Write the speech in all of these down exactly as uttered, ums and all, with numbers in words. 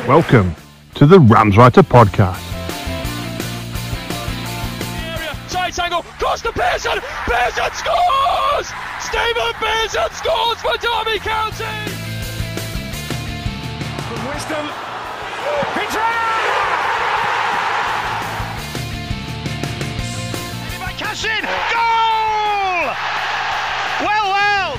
Welcome to the Ramswriter Podcast. Tight angle, cross to Pearson, Pearson scores! Stephen Pearson scores for Derby County! From Wisdom, Peter! By Cashin, goal! Well, well!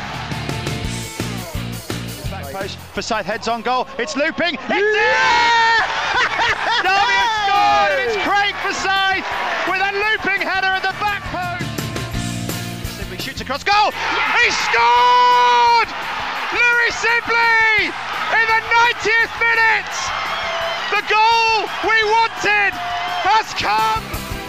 Back post, Forsyth heads on goal, it's looping, it's there! Derby has scored, it's Craig Forsyth with a looping header at the back post. Sibley shoots across goal, he scored! Louis Sibley in the ninetieth minute! The goal we wanted has come!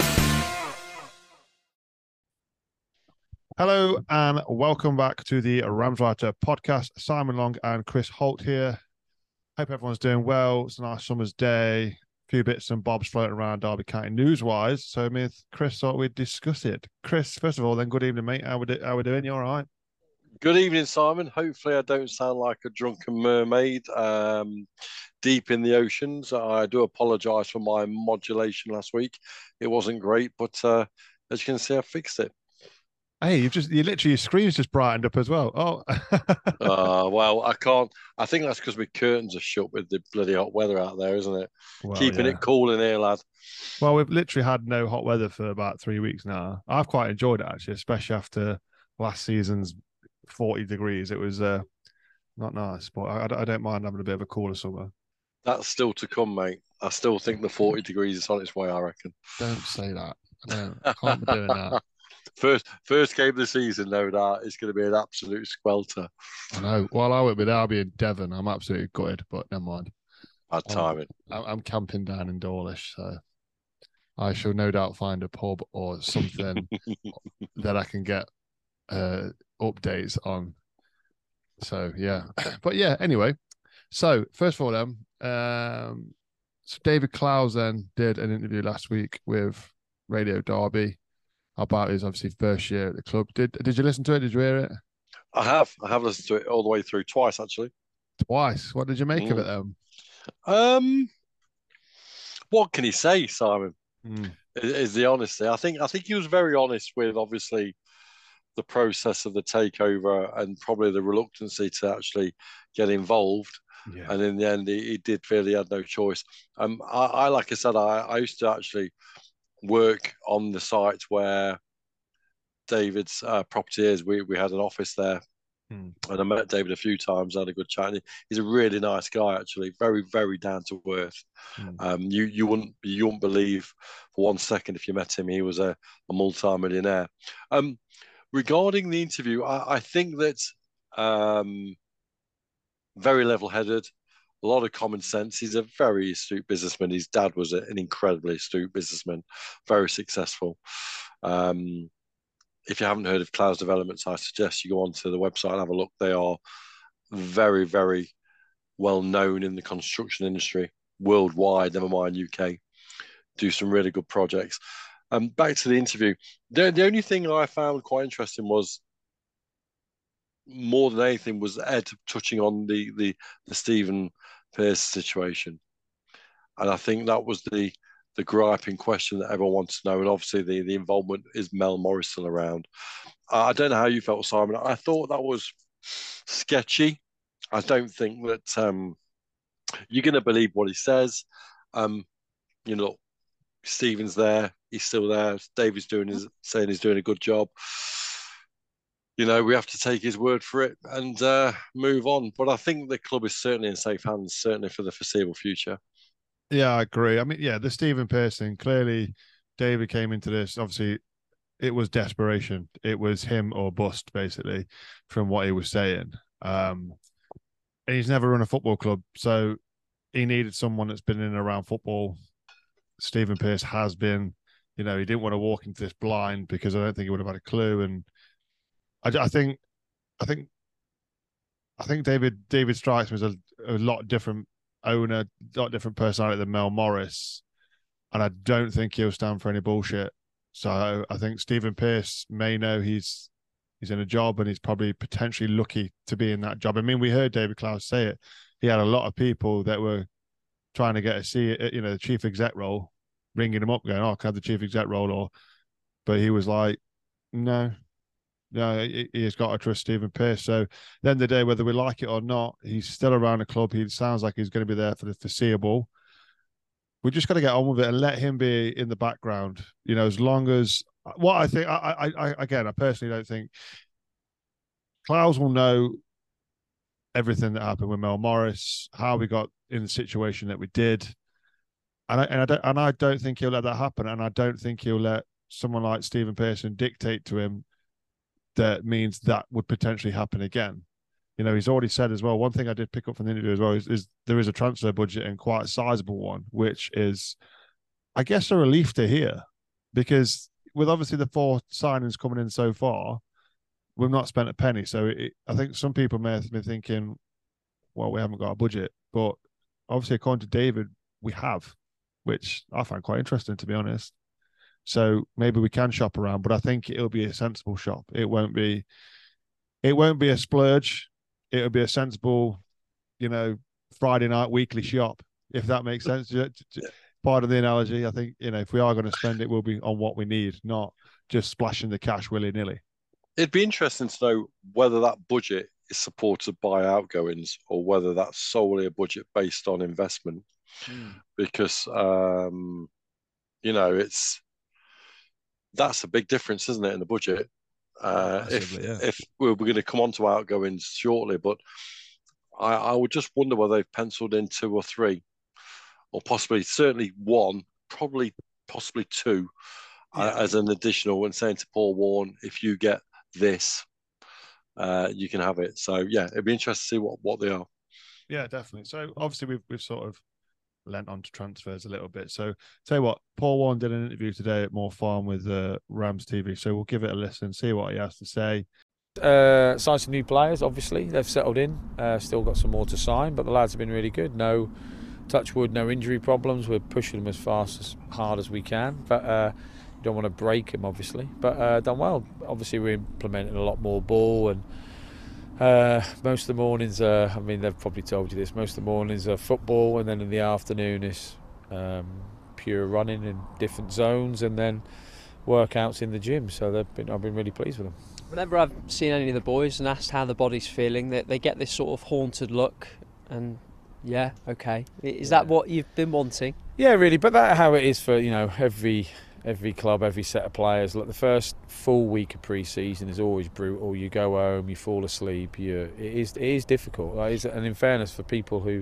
Hello and welcome back to the Ramswriter Podcast. Simon Long and Chris Holt here. Hope everyone's doing well. It's a nice summer's day. A few bits and bobs floating around Derby County news-wise. So me and Chris thought we'd discuss it. Chris, first of all, then good evening, mate. How we, do, how we doing? You all right? Good evening, Simon. Hopefully I don't sound like a drunken mermaid um, deep in the oceans. I do apologise for my modulation last week. It wasn't great, but uh, as you can see, I fixed it. Hey, you've just, you literally, your screen's just brightened up as well. Oh. uh, well, I can't, I think that's because my curtains are shut with the bloody hot weather out there, isn't it? Well, Keeping yeah. it cool in here, lad. Well, we've literally had no hot weather for about three weeks now. I've quite enjoyed it, actually, especially after last season's forty degrees. It was uh, not nice, but I, I don't mind having a bit of a cooler summer. That's still to come, mate. I still think the forty degrees is on its way, I reckon. Don't say that. I don't. I can't be doing that. First, first game of the season, no doubt, it's going to be an absolute squelter. I know. Well, I won't be there. I'll be in Devon. I'm absolutely gutted, but never mind. Bad timing. I'm, I'm camping down in Dawlish, so I shall no doubt find a pub or something that I can get uh, updates on. So yeah, but yeah. Anyway, so first of all, then, um, so David Clowes then did an interview last week with Radio Derby about his obviously first year at the club. Did Did you listen to it? Did you hear it? I have. I have listened to it all the way through twice, actually. Twice. What did you make mm. of it, then? Um, what can he say, Simon? Mm. Is, is the honesty. I think. I think he was very honest with obviously the process of the takeover and probably the reluctancy to actually get involved. Yeah. And in the end, he, he did feel he had no choice. Um, I, I like I said, I, I used to actually work on the site where David's uh, property is. We we had an office there, hmm. and I met David a few times. I had a good chat. He's a really nice guy, actually. Very very down to earth. Hmm. Um, you you wouldn't you wouldn't believe for one second if you met him he was a, a multi-millionaire. Um, regarding the interview, I, I think that um, very level-headed. A lot of common sense. He's a very astute businessman. His dad was an incredibly astute businessman, very successful. Um, if you haven't heard of Clowes Developments, I suggest you go onto the website and have a look. They are very, very well known in the construction industry worldwide, never mind U K. Do some really good projects. Um, back to the interview. The, the only thing I found quite interesting was, more than anything, was Ed touching on the the, the Stephen Pearce situation, and I think that was the the griping question that everyone wants to know. And obviously, the the involvement is Mel Morris still around. I don't know how you felt, Simon. I thought that was sketchy. I don't think that um, you're going to believe what he says. Um, you know, Stephen's there. He's still there. David's doing his saying he's doing a good job. You know, we have to take his word for it and uh, move on. But I think the club is certainly in safe hands, certainly for the foreseeable future. Yeah, I agree. I mean, yeah, the Stephen Pearce thing, clearly David came into this, obviously it was desperation. It was him or bust, basically, from what he was saying. Um, and he's never run a football club, so he needed someone that's been in and around football. Stephen Pearce has been, you know, he didn't want to walk into this blind because I don't think he would have had a clue. And I, I think, I think, I think David David strikes me as a, a lot different owner, a lot different personality than Mel Morris, and I don't think he'll stand for any bullshit. So I think Stephen Pearce may know he's he's in a job and he's probably potentially lucky to be in that job. I mean, we heard David Clowes say it. He had a lot of people that were trying to get a C, you know, the chief exec role, ringing him up, going, "Oh, can I have the chief exec role?" Or, but he was like, "No, no, he, he's got to trust Stephen Pearce." So, at the end of the day, whether we like it or not, he's still around the club. He sounds like he's going to be there for the foreseeable. We just got to get on with it and let him be in the background. You know, as long as what I think, I, I, I again, I personally don't think Klaus will know everything that happened with Mel Morris, how we got in the situation that we did, and I, and I don't and I don't think he'll let that happen, and I don't think he'll let someone like Stephen Pearson dictate to him that means that would potentially happen again. You know, he's already said as well. One thing I did pick up from the interview as well is, is there is a transfer budget and quite a sizable one, which is, I guess, a relief to hear, because with obviously the four signings coming in so far, we've not spent a penny. So it, I think some people may have been thinking, well, we haven't got a budget. But obviously, according to David, we have, which I find quite interesting, to be honest. So maybe we can shop around, but I think it'll be a sensible shop. It won't be, it won't be a splurge. It'll be a sensible, you know, Friday night weekly shop, if that makes sense. Part of the analogy, I think, you know, if we are going to spend it, we'll be on what we need, not just splashing the cash willy-nilly. It'd be interesting to know whether that budget is supported by outgoings or whether that's solely a budget based on investment. Mm. Because, um, you know, it's that's a big difference, isn't it, in the budget? Uh, Massively, if yeah. if we're, we're going to come on to outgoings shortly, but I, I would just wonder whether they've penciled in two or three, or possibly, certainly one, probably possibly two, yeah. uh, as an additional, and saying to Paul Warne, if you get this, uh, you can have it. So yeah, it'd be interesting to see what, what they are. Yeah, definitely. So obviously we've we've sort of lent onto transfers a little bit. So tell you what, Paul Warne did an interview today at More Farm with uh, Rams T V. So we'll give it a listen, see what he has to say. Uh, signed some new players. Obviously they've settled in. Uh, still got some more to sign, but the lads have been really good. No, touch wood, no injury problems. We're pushing them as fast as hard as we can, but. Uh, Don't want to break him, obviously, but uh, done well. Obviously, we're implementing a lot more ball, and uh, most of the mornings are, I mean, they've probably told you this, most of the mornings are football, and then in the afternoon is um, pure running in different zones, and then workouts in the gym. So they've been, I've been really pleased with them. Whenever I've seen any of the boys and asked how the body's feeling, they, they get this sort of haunted look, and yeah, okay. Is yeah. that what you've been wanting? Yeah, really, but that's how it is for, you know, every... Every club, every set of players. Like the first full week of pre-season is always brutal. You go home, you fall asleep. You, it is, it is difficult. It is, and in fairness, for people who,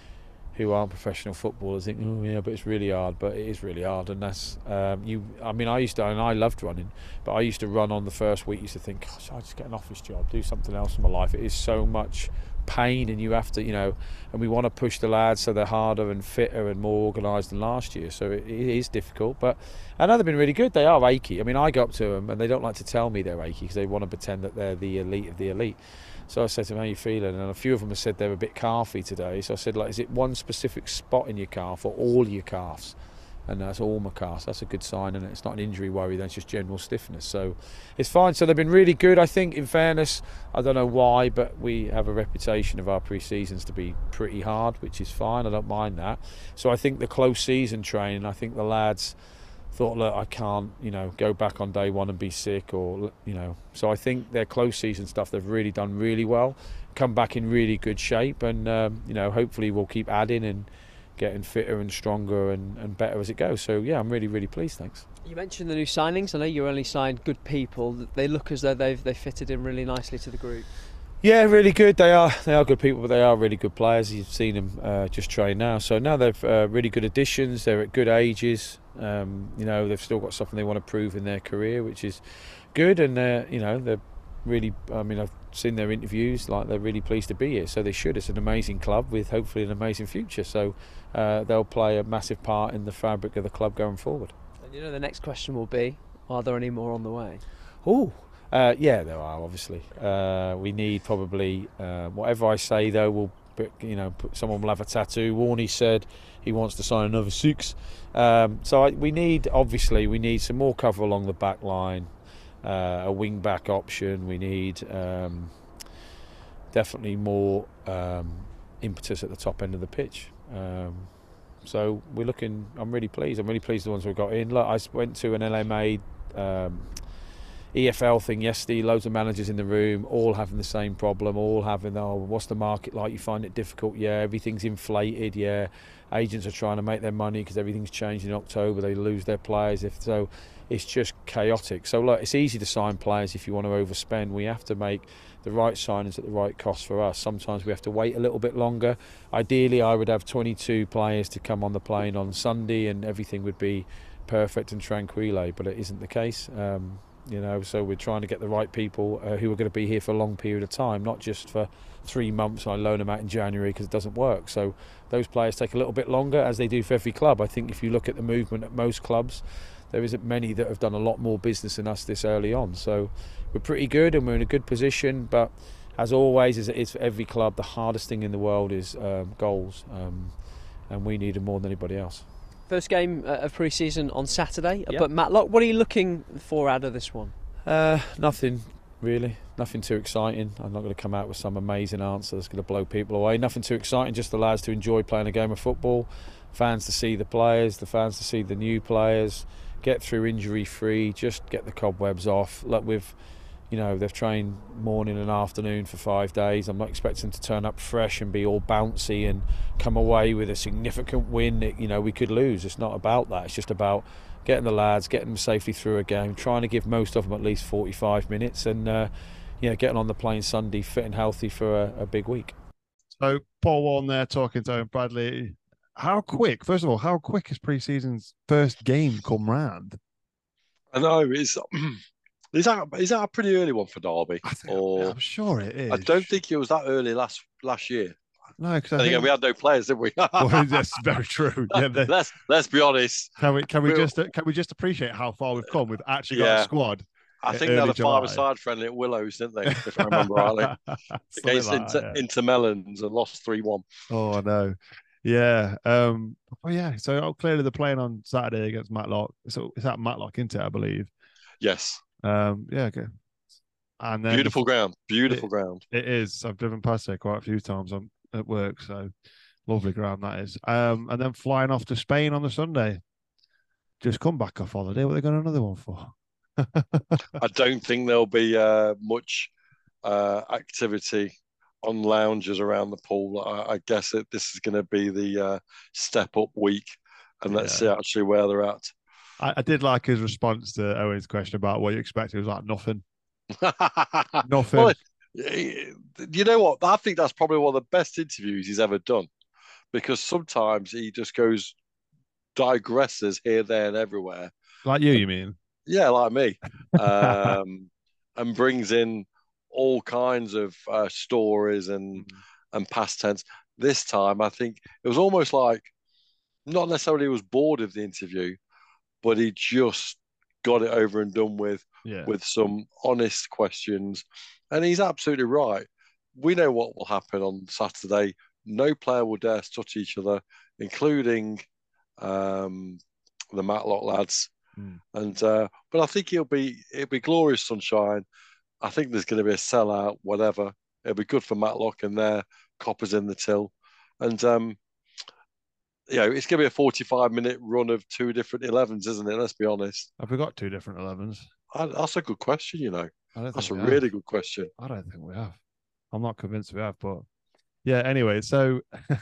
who aren't professional footballers, think, oh yeah, but it's really hard. But it is really hard, and that's um, you. I mean, I used to, and I loved running, but I used to run on the first week. Used to think, gosh, I just get an office job, do something else in my life. It is so much pain, and you have to, you know, and we want to push the lads so they're harder and fitter and more organised than last year. So it, it is difficult, but I know they've been really good. They are achy. I mean, I go up to them and they don't like to tell me they're achy because they want to pretend that they're the elite of the elite. So I said to them, how are you feeling? And a few of them have said they're a bit calfy today. So I said, like, is it one specific spot in your calf or all your calves? And that's all my calves. That's a good sign, and it's not an injury worry, then it's just general stiffness. So it's fine. So they've been really good, I think, in fairness. I don't know why, but we have a reputation of our pre-seasons to be pretty hard, which is fine. I don't mind that. So I think the close season training, I think the lads thought, look, I can't, you know, go back on day one and be sick, or, you know. So I think their close season stuff, they've really done really well, come back in really good shape, and, um, you know, hopefully we'll keep adding and getting fitter and stronger and, and better as it goes. So yeah, I'm really, really pleased, thanks. You mentioned the new signings. I know you only signed good people. They look as though they've they fitted in really nicely to the group. Yeah, really good. They are they are good people, but they are really good players. You've seen them uh, just train now. So now they're uh, really good additions. They're at good ages. Um, you know, they've still got something they want to prove in their career, which is good. And uh, you know, they're really, I mean, I've seen their interviews, like they're really pleased to be here, so they should. It's an amazing club with hopefully an amazing future, so uh, they'll play a massive part in the fabric of the club going forward. And you know, the next question will be, are there any more on the way? Oh, uh, yeah, there are, obviously. Uh, we need probably, uh, whatever I say though, we'll, you know, someone will have a tattoo. Warney said he wants to sign another six. Um, so I, we need, obviously, we need some more cover along the back line. Uh, a wing back option. We need um, definitely more um, impetus at the top end of the pitch. Um, So we're looking. I'm really pleased. I'm really pleased with the ones we've got in. Look, I went to an L M A um, E F L thing yesterday. Loads of managers in the room, all having the same problem. All having, oh, what's the market like? You find it difficult? Yeah, everything's inflated. Yeah, agents are trying to make their money because everything's changed in October. They lose their players. If so, it's just chaotic. So look, it's easy to sign players if you want to overspend. We have to make the right signings at the right cost for us. Sometimes we have to wait a little bit longer. Ideally, I would have twenty-two players to come on the plane on Sunday and everything would be perfect and tranquille, but it isn't the case. Um, you know, so we're trying to get the right people uh, who are going to be here for a long period of time, not just for three months and I loan them out in January because it doesn't work. So those players take a little bit longer, as they do for every club. I think if you look at the movement at most clubs, there isn't many that have done a lot more business than us this early on. So we're pretty good and we're in a good position, but as always, as it is for every club, the hardest thing in the world is um, goals, um, and we need them more than anybody else. First game uh, of pre-season on Saturday, Yep. but Matlock, what are you looking for out of this one? Uh, nothing really, nothing too exciting. I'm not going to come out with some amazing answer that's going to blow people away. Nothing too exciting, just the lads to enjoy playing a game of football, fans to see the players, the fans to see the new players, get through injury free, just get the cobwebs off. Like we've, you know, they've trained morning and afternoon for five days. I'm not expecting them to turn up fresh and be all bouncy and come away with a significant win that, you know, we could lose. It's not about that. It's just about getting the lads, getting them safely through a game, trying to give most of them at least forty-five minutes and, uh, you know, getting on the plane Sunday fit and healthy for a, a big week. So Paul Warne there talking to Owen Bradley. How quick, first of all, how quick has pre-season's first game come round? I know, it's... Is that is that a pretty early one for Derby? I think, or I'm sure it is. I don't think it was that early last last year. No, because I Again, think we had no players, did we? well, that's very true. Yeah, they, let's let's be honest. can we can we We're- just can we just appreciate how far we've come? We've actually got Yeah. a squad. I in think they had early a July. five-a-side friendly at Willows, didn't they? If I remember rightly, Something against like Inter, that, yeah. Inter Melons and lost three one. Oh no, yeah. Um. Well, yeah. So oh, clearly they're playing on Saturday against Matlock. So it's at Matlock, isn't it? I believe. Yes, Um. Yeah. Okay. And then beautiful ground, beautiful it- ground. It is. I've driven past there quite a few times on at work, so lovely ground that is. Um, and then flying off to Spain on the Sunday. Just come back off holiday. What are they going another one for? I don't think there'll be uh, much uh, activity on lounges around the pool. I, I guess it, this is going to be the uh, step up week, and let's Yeah. see actually where they're at. I, I did like his response to Owen's question about what you expected. It was like nothing. Nothing. Well, you know what? I think that's probably one of the best interviews he's ever done, because sometimes he just goes digresses here, there, and everywhere. Like you, you mean? Yeah, like me, um, and brings in all kinds of uh, stories and and past tense. This time, I think it was almost like not necessarily he was bored of the interview, but he just got it over and done with. Yeah. With some honest questions. And he's absolutely right. We know what will happen on Saturday. No player will dare to touch each other, including um, the Matlock lads. Mm. And uh, but I think it'll be it'll be glorious sunshine. I think there's going to be a sellout, whatever. It'll be good for Matlock and their coppers in the till. And um, you know, it's going to be a forty-five minute run of two different elevens, isn't it? Let's be honest. Have we got two different elevens? I, that's a good question, you know. I don't That's a think we really have. good question. I don't think we have. I'm not convinced we have, but yeah. Anyway, so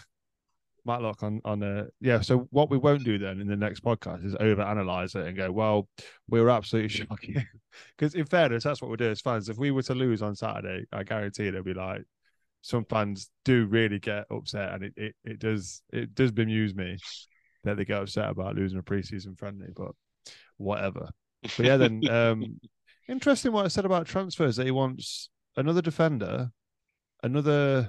Matlock on on uh, yeah. So what we won't do then in the next podcast is overanalyze it and go, well, we were absolutely shocking. Because in fairness, that's what we do as fans. If we were to lose on Saturday, I guarantee they'll be like, some fans do really get upset, and it it, it does it does bemuse me that they get upset about losing a preseason friendly. But whatever. But yeah, then um, interesting what I said about transfers, that he wants another defender, another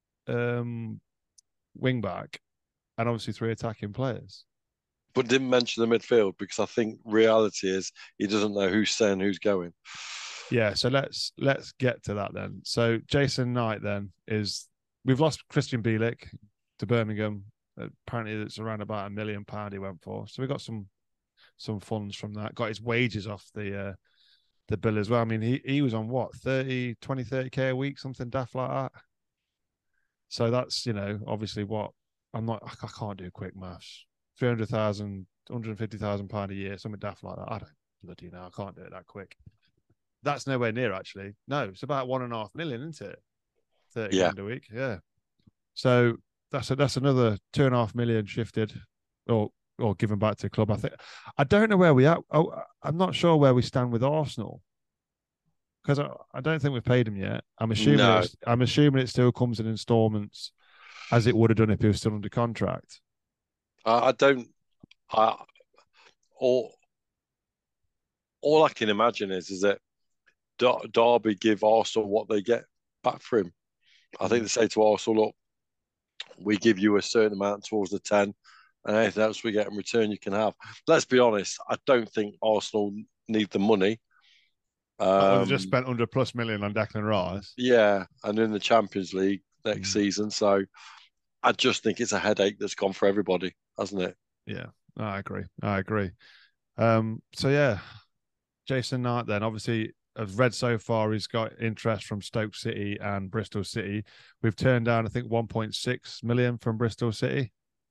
um, wing back, and obviously three attacking players. But didn't mention the midfield because I think reality is he doesn't know who's staying, who's going. Yeah, so let's let's get to that then. So Jason Knight then is we've lost Christian Bielik to Birmingham. Apparently it's around about a million pound he went for. So we got some some funds from that. Got his wages off the uh, the bill as well. I mean, he he was on what, thirty, twenty, thirty K a week, something daft like that. So that's, you know, obviously what I'm not. I can't do quick maths. Three hundred thousand, one hundred fifty thousand pound a year, something daft like that. I don't bloody know. I can't do it that quick. That's nowhere near actually. No, it's about one and a half million, isn't it? Thirty Yeah. grand a week. Yeah. So that's a, that's another two and a half million shifted, or or given back to the club. I think. I don't know where we are. Oh, I'm not sure where we stand with Arsenal. Because I, I don't think we've paid him yet. I'm assuming No. it's, I'm assuming it still comes in installments, as it would have done if he was still under contract. I, I don't. I all all I can imagine is is that Dar- Derby give Arsenal what they get back for him. I think they say to Arsenal, look, we give you a certain amount towards the ten, and anything else we get in return you can have. Let's be honest. I don't think Arsenal need the money. Um, Um, they just spent under plus million on Declan Rice. Yeah, and in the Champions League next mm. season. So I just think it's a headache that's gone for everybody, hasn't it? Yeah, I agree. I agree. Um, so yeah, Jason Knight then, obviously, I've read so far he's got interest from Stoke City and Bristol City. We've turned down, I think, one point six million from Bristol City.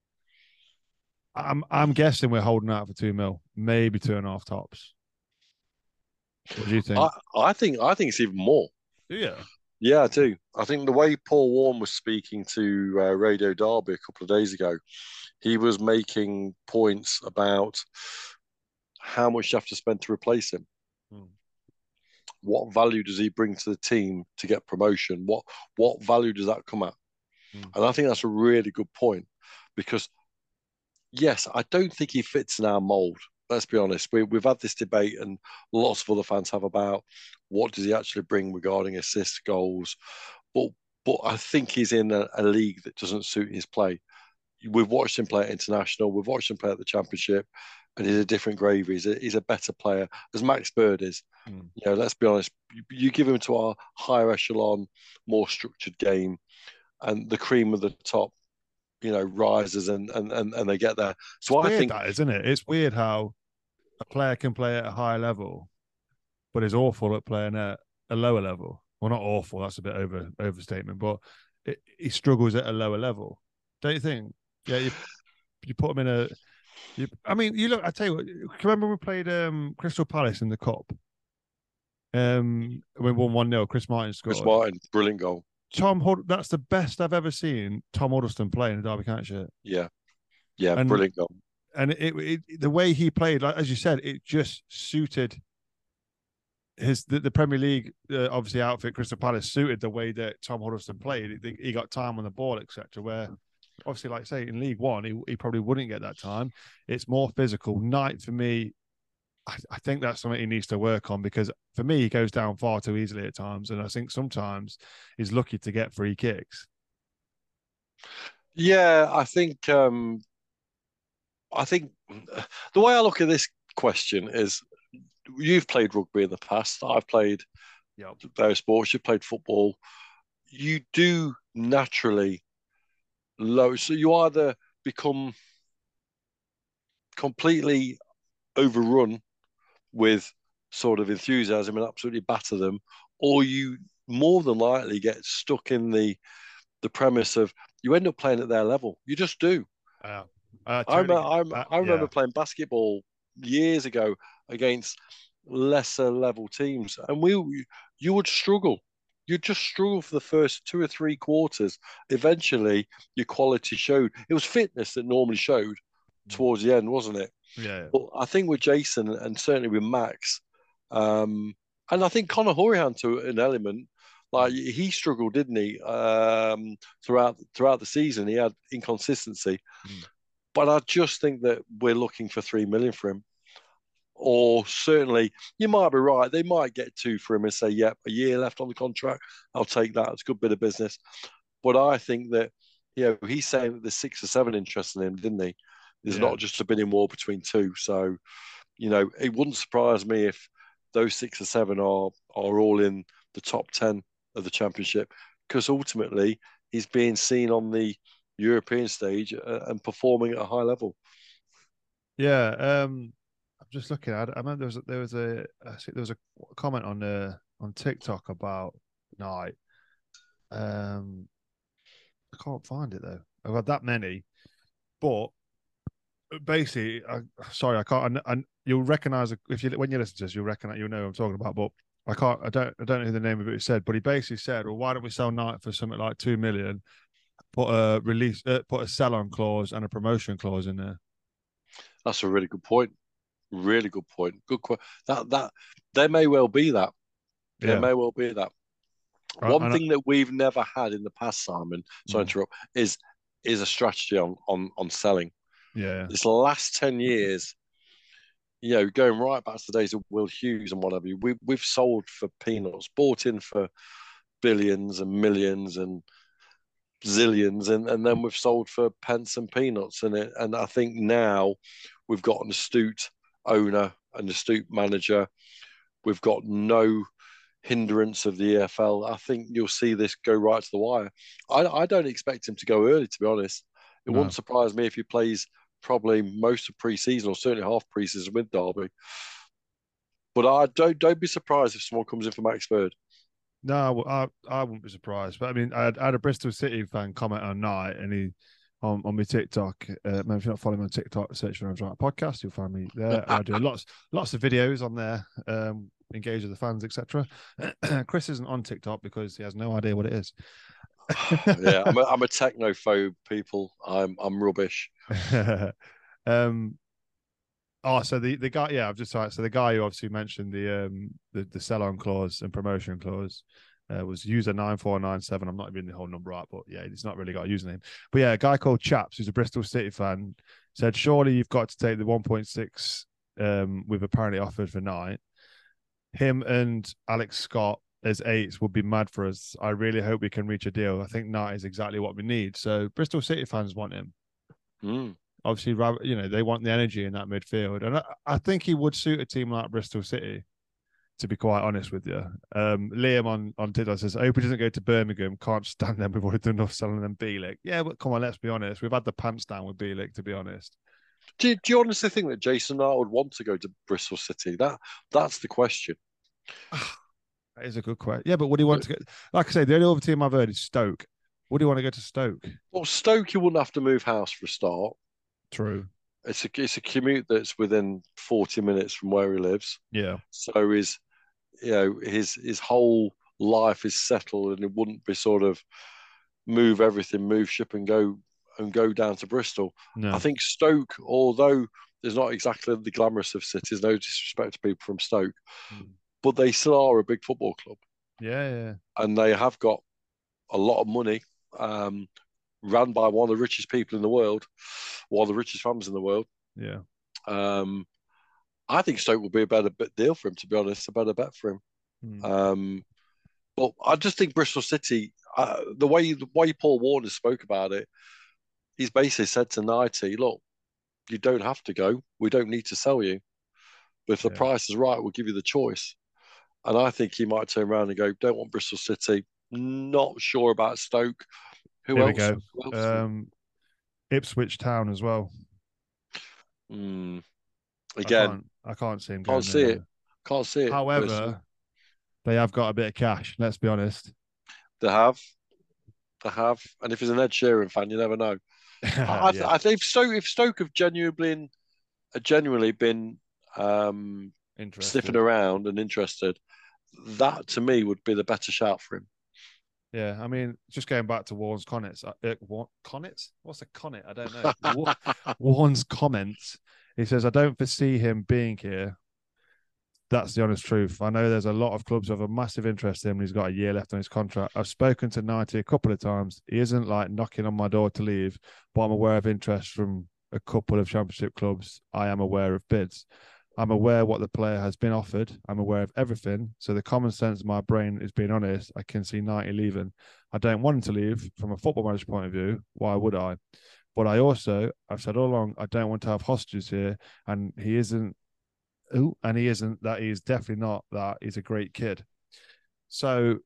I'm I'm guessing we're holding out for two mil, maybe two and a half tops. What do you think? I, I think I think it's even more. Yeah. Yeah, I do. I think the way Paul Warren was speaking to uh, Radio Derby a couple of days ago, he was making points about how much you have to spend to replace him. Hmm. What value does he bring to the team to get promotion? What what value does that come at? Hmm. And I think that's a really good point because, yes, I don't think he fits in our mould. Let's be honest. We, we've had this debate, and lots of other fans have, about what does he actually bring regarding assists, goals. But but I think he's in a, a league that doesn't suit his play. We've watched him play at international. We've watched him play at the Championship, and he's a different gravy. He's a, he's a better player, as Max Bird is. Mm. You know, let's be honest. You, you give him to our higher echelon, more structured game, and the cream of the top, you know, rises and and and, and they get there. So it's I weird think that, isn't it? It's weird how a player can play at a high level, but is awful at playing at a lower level. Well, not awful. That's a bit over overstatement, but it, he struggles at a lower level. Don't you think? Yeah, you you put him in a. You, I mean, you look. I tell you what. Remember we played um, Crystal Palace in the cup. Um, we won one nil. Chris Martin scored. Chris Martin, brilliant goal. Tom, Hud- that's the best I've ever seen Tom Huddleston play in a Derby County shirt. Yeah, yeah, and, brilliant goal. And it, it, it, the way he played, like as you said, it just suited his the, the Premier League uh, obviously outfit. Crystal Palace suited the way that Tom Huddleston played. He, he got time on the ball, et cetera. Where obviously, like I say, in League One, he, he probably wouldn't get that time. It's more physical. Knight for me, I, I think that's something he needs to work on because for me, he goes down far too easily at times, and I think sometimes he's lucky to get free kicks. Yeah, I think. Um... I think the way I look at this question is you've played rugby in the past. I've played yep. various sports. You've played football. You do naturally low. So you either become completely overrun with sort of enthusiasm and absolutely batter them, or you more than likely get stuck in the the premise of you end up playing at their level. You just do. Uh. Uh, totally, I remember, I, uh, I remember yeah. playing basketball years ago against lesser level teams, and we you would struggle. You'd just struggle for the first two or three quarters. Eventually, your quality showed. It was fitness that normally showed towards the end, wasn't it? Yeah. But I think with Jason and certainly with Max, um, and I think Conor Hourihane to an element, like he struggled, didn't he? Um, throughout throughout the season, he had inconsistency. Mm. But I just think that we're looking for three million for him. Or certainly, you might be right. They might get two for him and say, yep, a year left on the contract. I'll take that. It's a good bit of business. But I think that, you know, he's saying that there's six or seven interested in him, didn't he? There's yeah. not just a bidding war between two. So, you know, it wouldn't surprise me if those six or seven are are all in the top ten of the Championship. Because ultimately, he's being seen on the European stage uh, and performing at a high level. Yeah, um, I'm just looking at it. I remember there was a, there was a there was a comment on uh, on TikTok about Knight. Um, I can't find it though. I've got that many. but basically, I, sorry, I can't. And you'll recognise if you when you listen to this, you'll recognise, you'll know what I'm talking about. But I can't. I don't. I don't know who the name of it said. But he basically said, "Well, why don't we sell Knight for something like two million? Put a release, uh, put a sell-on clause and a promotion clause in there." That's a really good point. Really good point. Good question. That that there may well be that. There Yeah. may well be that. I, One I, thing that we've never had in the past, Simon, sorry Mm. to interrupt, is is a strategy on on on selling. yeah. This last ten years, you know, going right back to the days of Will Hughes and whatever, we we've sold for peanuts, bought in for billions and millions and zillions, and, and then we've sold for pence and peanuts. And it, and I think now we've got an astute owner, an astute manager. We've got no hindrance of the E F L. I think you'll see this go right to the wire. I, I don't expect him to go early, to be honest. It No. wouldn't surprise me if he plays probably most of pre-season or certainly half pre-season with Derby. But I don't don't be surprised if someone comes in for Max Bird. No, I I wouldn't be surprised. But I mean, I had, I had a Bristol City fan comment on Night, and he on, on my TikTok. Uh, man, if you're not following me on TikTok, search for Right Podcast. You'll find me there. I do lots lots of videos on there. Um, engage with the fans, et cetera. Chris isn't on TikTok because he has no idea what it is. yeah, I'm a, I'm a technophobe. People, I'm I'm rubbish. um. Oh, so the, the guy, yeah, I've just so the guy who obviously mentioned the um the, the sell on clause and promotion clause uh, was user nine four nine seven. I'm not even the whole number out, but yeah, it's not really got a username. But yeah, a guy called Chaps, who's a Bristol City fan, said, surely you've got to take the one point six um we've apparently offered for Knight. Him and Alex Scott as eights would be mad for us. I really hope we can reach a deal. I think Knight is exactly what we need. So Bristol City fans want him. Mm. Obviously, you know, they want the energy in that midfield. And I, I think he would suit a team like Bristol City, to be quite honest with you. Um, Liam on, on TikTok says, I hope he doesn't go to Birmingham. Can't stand them. We've already done enough selling them Bielik. Yeah, but come on, let's be honest. We've had the pants down with Bielik, to be honest. Do, do you honestly think that Jason Knight would want to go to Bristol City? That That's the question. That is a good question. Yeah, but would he want to go? Like I say, the only other team I've heard is Stoke. Would he want to go to Stoke? Well, Stoke, you wouldn't have to move house for a start. True. It's a it's a commute that's within forty minutes from where he lives. Yeah. So his you know his his whole life is settled, and it wouldn't be sort of move everything, move ship, and go and go down to Bristol. No. I think Stoke, although there's not exactly the glamorous of cities, no disrespect to people from Stoke, mm. but they still are a big football club. Yeah, yeah. And they have got a lot of money. Um, Run by one of the richest people in the world, one of the richest families in the world. Yeah. Um, I think Stoke would be a better deal for him, to be honest, a better bet for him. Mm. Um, but I just think Bristol City, uh, the way the way Paul Warner spoke about it, he's basically said to Nighty, look, you don't have to go. We don't need to sell you. But if the yeah. price is right, we'll give you the choice. And I think he might turn around and go, don't want Bristol City. Not sure about Stoke. Who Here else? we go. Who else? Um, Ipswich Town as well. Mm. Again, I can't, I can't see him. Can't see there. it. Can't see it. However, personally. They have got a bit of cash. Let's be honest. They have. They have. And if he's an Ed Sheeran fan, you never know. I, yeah. I think if Stoke, if Stoke have genuinely been, genuinely been um, sniffing around and interested, that to me would be the better shout for him. Yeah, I mean, just going back to Warren's comments, uh, what Connets? What's a Connet? I don't know. Warren's comments. He says, "I don't foresee him being here." That's the honest truth. I know there's a lot of clubs who have a massive interest in him. And he's got a year left on his contract. I've spoken to Nighty a couple of times. He isn't like knocking on my door to leave, but I'm aware of interest from a couple of Championship clubs. I am aware of bids. I'm aware what the player has been offered. I'm aware of everything. So the common sense of my brain is being honest. I can see Nighty leaving. I don't want him to leave from a football manager point of view. Why would I? But I also, I've said all along, I don't want to have hostages here. And he isn't, ooh, and he isn't that. He's definitely not that. He's a great kid. So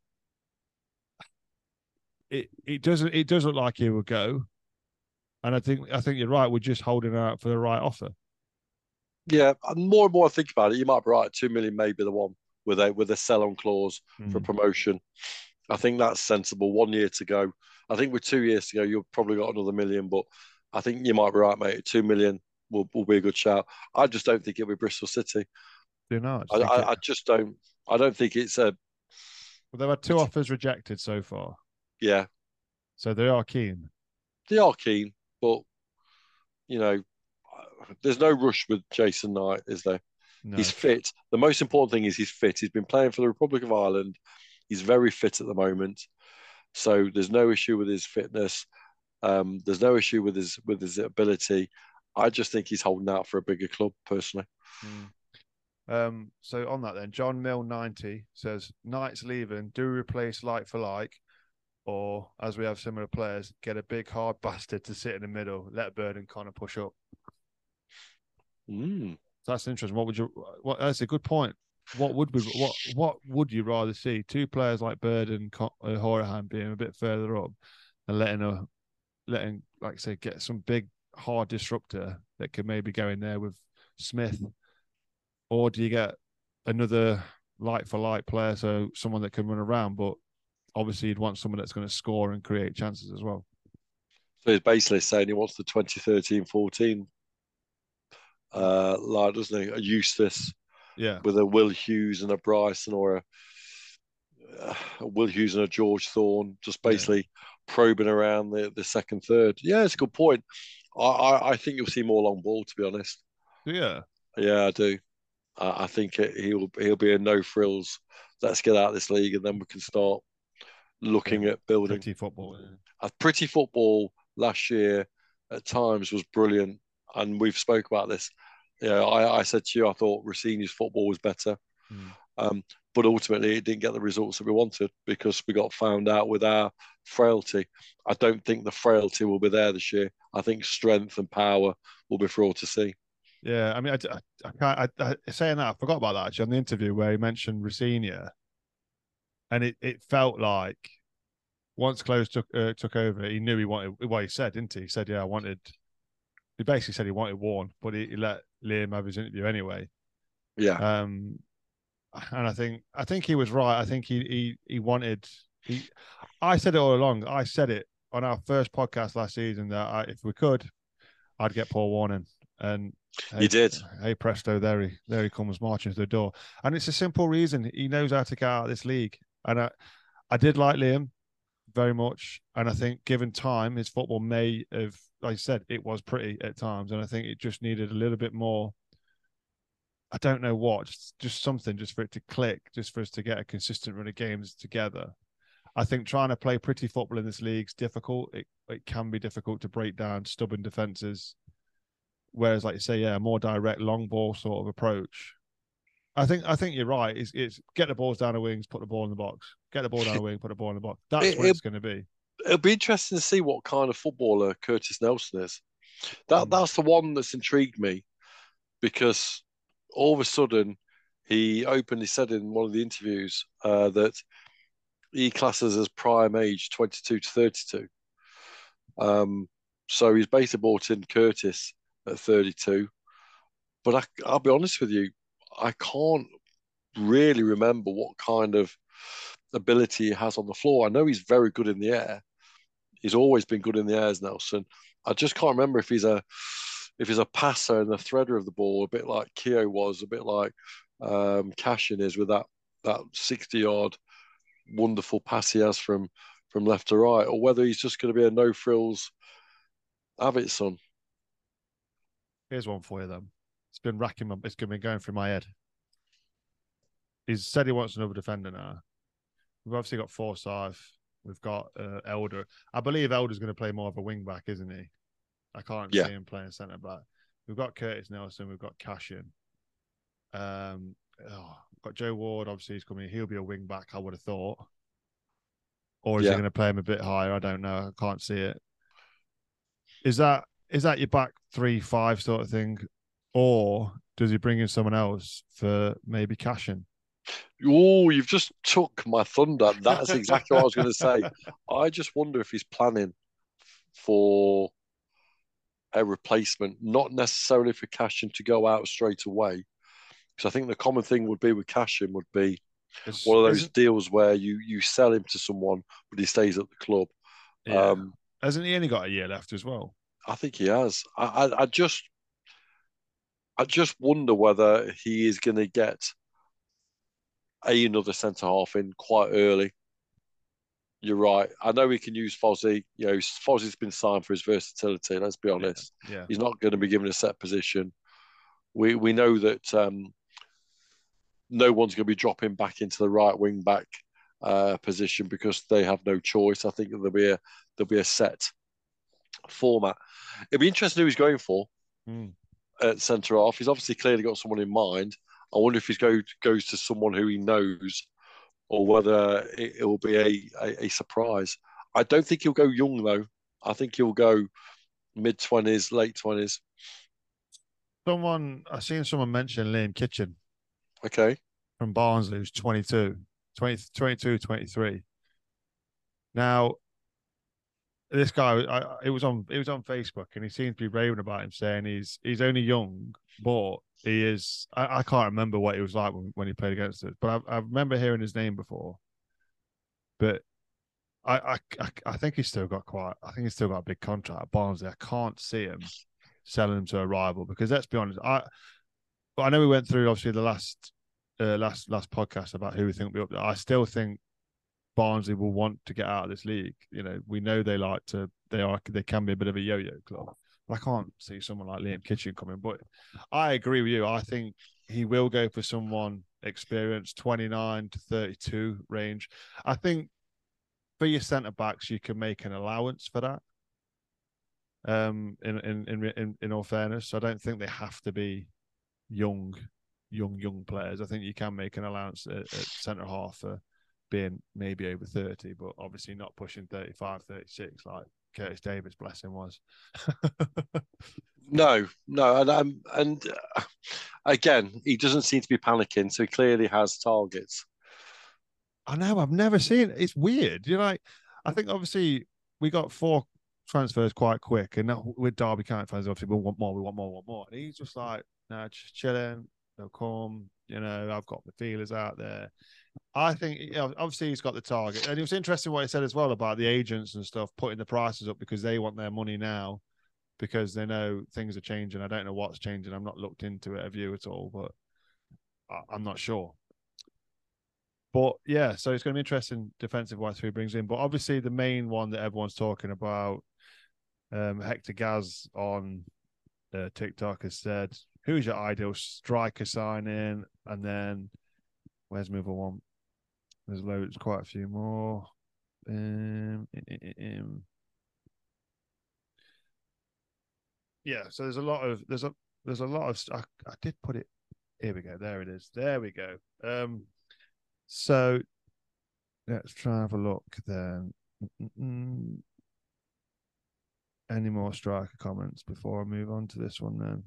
it it doesn't it does look like he will go. And I think I think you're right. We're just holding out for the right offer. Yeah, and more and more I think about it, you might be right. Two million may be the one with a with a sell-on clause mm. for promotion. I think that's sensible. One year to go. I think with two years to go, you've probably got another million. But I think you might be right, mate. Two million will, will be a good shout. I just don't think it'll be Bristol City. Do you know? I, I, it... I just don't. I don't think it's a. Well, they've had two offers rejected so far. Yeah. So they are keen. They are keen, but you know, there's no rush with Jason Knight, is there? No. He's fit. The most important thing is he's fit. He's been playing for the Republic of Ireland. He's very fit at the moment. So there's no issue with his fitness. Um, there's no issue with his with his ability. I just think he's holding out for a bigger club, personally. Mm. Um, so on that then, John Mill ninety says, Knight's leaving, do replace like for like, or as we have similar players, get a big hard bastard to sit in the middle, let Bird and Connor push up. Mm. So that's interesting. What would you? What? That's a good point. What would we? What? What would you rather see? Two players like Bird and Con- uh, Horahan being a bit further up, and letting a, letting like I say, get some big hard disruptor that could maybe go in there with Smith, or do you get another light for light player, so someone that can run around, but obviously you'd want someone that's going to score and create chances as well. So he's basically saying he wants the twenty thirteen fourteen uh like, doesn't he? A Eustace, yeah, with a Will Hughes and a Bryson, or a, uh, a Will Hughes and a George Thorne, just basically yeah. probing around the, the second third. Yeah, it's a good point. I, I, I think you'll see more long ball, to be honest. Yeah, yeah, I do. I, I think it, he'll he'll be a no frills. Let's get out of this league, and then we can start looking yeah, at building pretty football. Yeah. A pretty football last year at times was brilliant, and we've spoke about this. Yeah, you know, I, I said to you, I thought Rossini's football was better, mm. um, but ultimately it didn't get the results that we wanted because we got found out with our frailty. I don't think the frailty will be there this year. I think strength and power will be for all to see. Yeah, I mean, I, I, I can't. I, I, saying that, I forgot about that actually on the interview where he mentioned Rossini, and it, it felt like once Close took uh, took over, he knew he wanted. Well, he said, didn't he? He said, "Yeah, I wanted." He basically said he wanted Warne, but he, he let Liam have his interview anyway. Yeah. Um, and I think I think he was right. I think he he he wanted. He, I said it all along. I said it on our first podcast last season that I, if we could, I'd get Paul Warne in. And he hey, did. Hey presto, there he there he comes marching to the door. And it's a simple reason. He knows how to get out of this league. And I, I did like Liam very much. And I think given time, his football may have, like I said, it was pretty at times. And I think it just needed a little bit more. I don't know what, just, just something just for it to click, just for us to get a consistent run of games together. I think trying to play pretty football in this league is difficult. It it can be difficult to break down stubborn defenses. Whereas, like you say, yeah, a more direct long ball sort of approach. I think I think you're right. It's, it's get the balls down the wings, put the ball in the box. Get the ball down the wing, put the ball in the box. That's it, what it's going to be. It'll be interesting to see what kind of footballer Curtis Nelson is. That mm. That's the one that's intrigued me because all of a sudden he openly said in one of the interviews uh, that he classes as prime age twenty-two to thirty-two. Um, so he's basically brought in Curtis at thirty-two. But I, I'll be honest with you, I can't really remember what kind of ability he has on the floor. I know he's very good in the air. He's always been good in the air, as Nelson. I just can't remember if he's a if he's a passer and a threader of the ball, a bit like Keogh was, a bit like um, Cashin is with that that sixty-yard wonderful pass he has from from left to right, or whether he's just going to be a no frills have it, son. Here's one for you, then. It's been racking my, it's been going through my head. He's said he wants another defender now. We've obviously got Forsyth. We've got uh, Elder. I believe Elder's going to play more of a wing back, isn't he? I can't yeah. see him playing centre back. We've got Curtis Nelson. We've got Cashin. Um, oh, we've got Joe Ward. Obviously, he's coming. He'll be a wing back, I would have thought. Or is yeah. he going to play him a bit higher? I don't know. I can't see it. Is that is that your back three five sort of thing, or does he bring in someone else for maybe Cashin? Oh, you've just took my thunder. That's exactly what I was going to say. I just wonder if he's planning for a replacement, not necessarily for Cashin to go out straight away. Because I think the common thing would be with Cashin would be it's, one of those deals where you, you sell him to someone, but he stays at the club. Yeah. Um, Hasn't he only got a year left as well? I think he has. I, I, I just, I just wonder whether he is going to get a another centre half in quite early. You're right. I know he can use Fozzie. You know, Fozzie's been signed for his versatility. Let's be honest. Yeah. yeah. He's not going to be given a set position. We we know that um, no one's going to be dropping back into the right wing back uh, position because they have no choice. I think there'll be a there'll be a set format. It'll be interesting who he's going for mm. at centre half. He's obviously clearly got someone in mind. I wonder if he go, goes to someone who he knows, or whether it, it will be a, a, a surprise. I don't think he'll go young though. I think he'll go mid twenties, late twenties. Someone I seen someone mention Liam Kitchen. Okay. From Barnsley, who's twenty-two, twenty, twenty-two, twenty-three. Now, this guy, I, it was on, it was on Facebook, and he seems to be raving about him, saying he's he's only young, but he is. I, I can't remember what he was like when, when he played against us, but I, I remember hearing his name before. But I, I, I think he's still got quite. I think he's still got a big contract at Barnsley. I can't see him selling him to a rival because let's be honest, I. But I know we went through obviously the last, uh, last last podcast about who we think will be up there. I still think Barnsley will want to get out of this league. You know, we know they like to. They are. They can be a bit of a yo-yo club. I can't see someone like Liam Kitchen coming, but I agree with you. I think he will go for someone experienced, twenty-nine to thirty-two range. I think for your centre backs, you can make an allowance for that. Um, in in in in, in all fairness, I don't think they have to be young, young, young players. I think you can make an allowance at, at centre half for being maybe over thirty, but obviously not pushing thirty-five, thirty-six like Curtis Davis, bless him, was. no, no, and um, and uh, again, he doesn't seem to be panicking, so he clearly has targets. I know. I've never seen it. It's weird. You're like, I think obviously we got four transfers quite quick, and now with Derby County fans, obviously we want more, we want more, we want more. And he's just like, no, nah, just chilling. They'll come. You know, I've got the feelers out there. I think, you know, obviously he's got the target. And it was interesting what he said as well about the agents and stuff putting the prices up because they want their money now because they know things are changing. I don't know what's changing. I'm not looked into it, have you at all, but I'm not sure. But yeah, so it's going to be interesting defensive-wise who he brings in. But obviously the main one that everyone's talking about, um, Hector Gaz on uh, TikTok has said, who's your ideal striker signing? And then where's the other one? There's loads, quite a few more. Um, um, yeah, so there's a lot of there's a there's a lot of. I, I did put it. Here we go. There it is. There we go. Um, so let's try and have a look then. Mm-mm. Any more striker comments before I move on to this one then?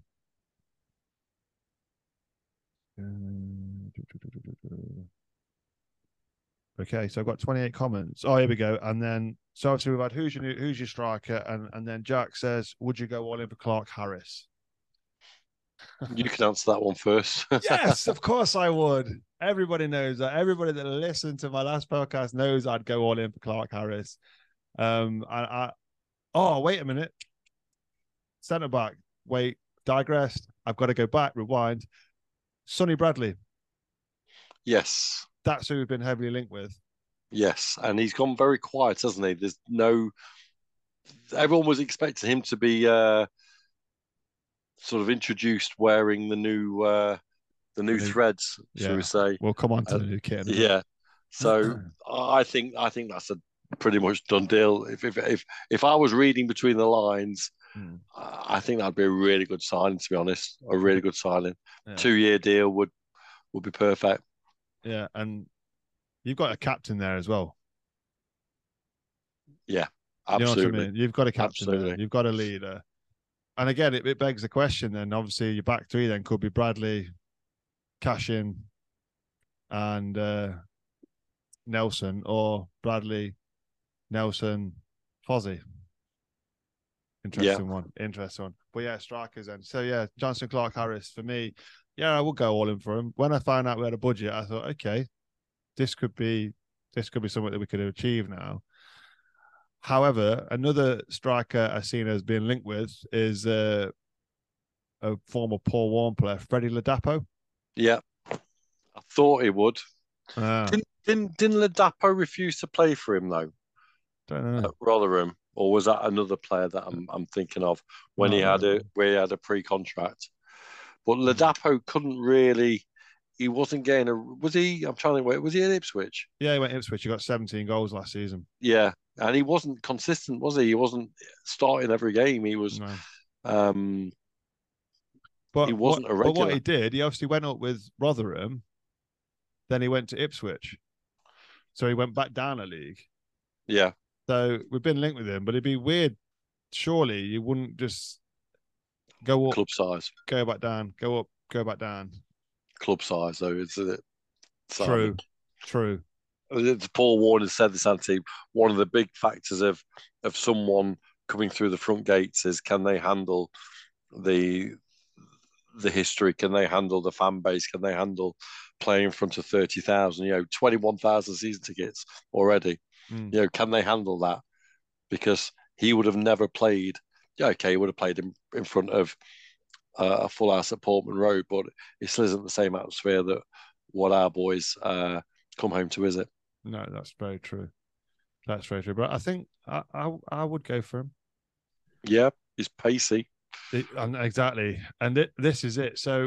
Um, Okay, so I've got twenty-eight comments. Oh, here we go. And then, so obviously we've had who's your new, who's your striker, and and then Jack says, would you go all in for Clark Harris? You can answer that one first. Yes, of course I would. Everybody knows that. Everybody that listened to my last podcast knows I'd go all in for Clark Harris. Um, I, I oh wait a minute, centre back. Wait, digressed. I've got to go back. Rewind. Sonny Bradley. Yes. That's who we've been heavily linked with. Yes, and he's gone very quiet, hasn't he? There's no. Everyone was expecting him to be uh, sort of introduced wearing the new uh, the new, the new threads, yeah. Shall we say? We'll come on to uh, the new kit. Yeah. So I think I think that's a pretty much done deal. If if if if I was reading between the lines, hmm. I think that'd be a really good signing. To be honest, a really good signing. Yeah. Two year deal would would be perfect. Yeah, and you've got a captain there as well. Yeah, absolutely. You know what I mean? You've got a captain absolutely. there. You've got a leader. And again, it, it begs the question then. Obviously, your back three then could be Bradley, Cashin, and uh, Nelson, or Bradley, Nelson, Fozzie. Interesting yeah. one. Interesting one. But yeah, strikers then. So yeah, Johnson Clark Harris for me. Yeah, I will go all in for him. When I found out we had a budget, I thought, okay, this could be this could be something that we could achieve now. However, another striker I've seen as being linked with is uh, a former Paul Warren player, Freddie Ladapo. Yeah, I thought he would. Ah, Didn't, didn't didn't Ladapo refuse to play for him though don't know. at Rotherham, or was that another player that I'm I'm thinking of when No, he had no. a where he had a pre-contract? But Hmm. Ladapo couldn't really. He wasn't getting a. Was he? I'm trying to wait. Was he at Ipswich? Yeah, he went Ipswich. He got seventeen goals last season. Yeah, and he wasn't consistent, was he? He wasn't starting every game. He was. No. Um, But he what, wasn't a but what regular. he did, he obviously went up with Rotherham. Then he went to Ipswich. So he went back down a league. Yeah, So we've been linked with him, but it'd be weird. Surely you wouldn't just go up, club size. go back down, go up, go back down. Club size, though, isn't it? So, True, true. Paul Warren has said this, Antti. One of the big factors of of someone coming through the front gates is can they handle the the history? Can they handle the fan base? Can they handle playing in front of thirty thousand? You know, twenty one thousand season tickets already. Mm. You know, can they handle that? Because he would have never played. Yeah, okay, he would have played in, in front of uh, a full house at Portman Road, but it still isn't the same atmosphere that what our boys uh, come home to visit. No, that's very true. That's very true. But I think I I, I would go for him. Yeah, he's pacey. It, and exactly, and it, this is it. So,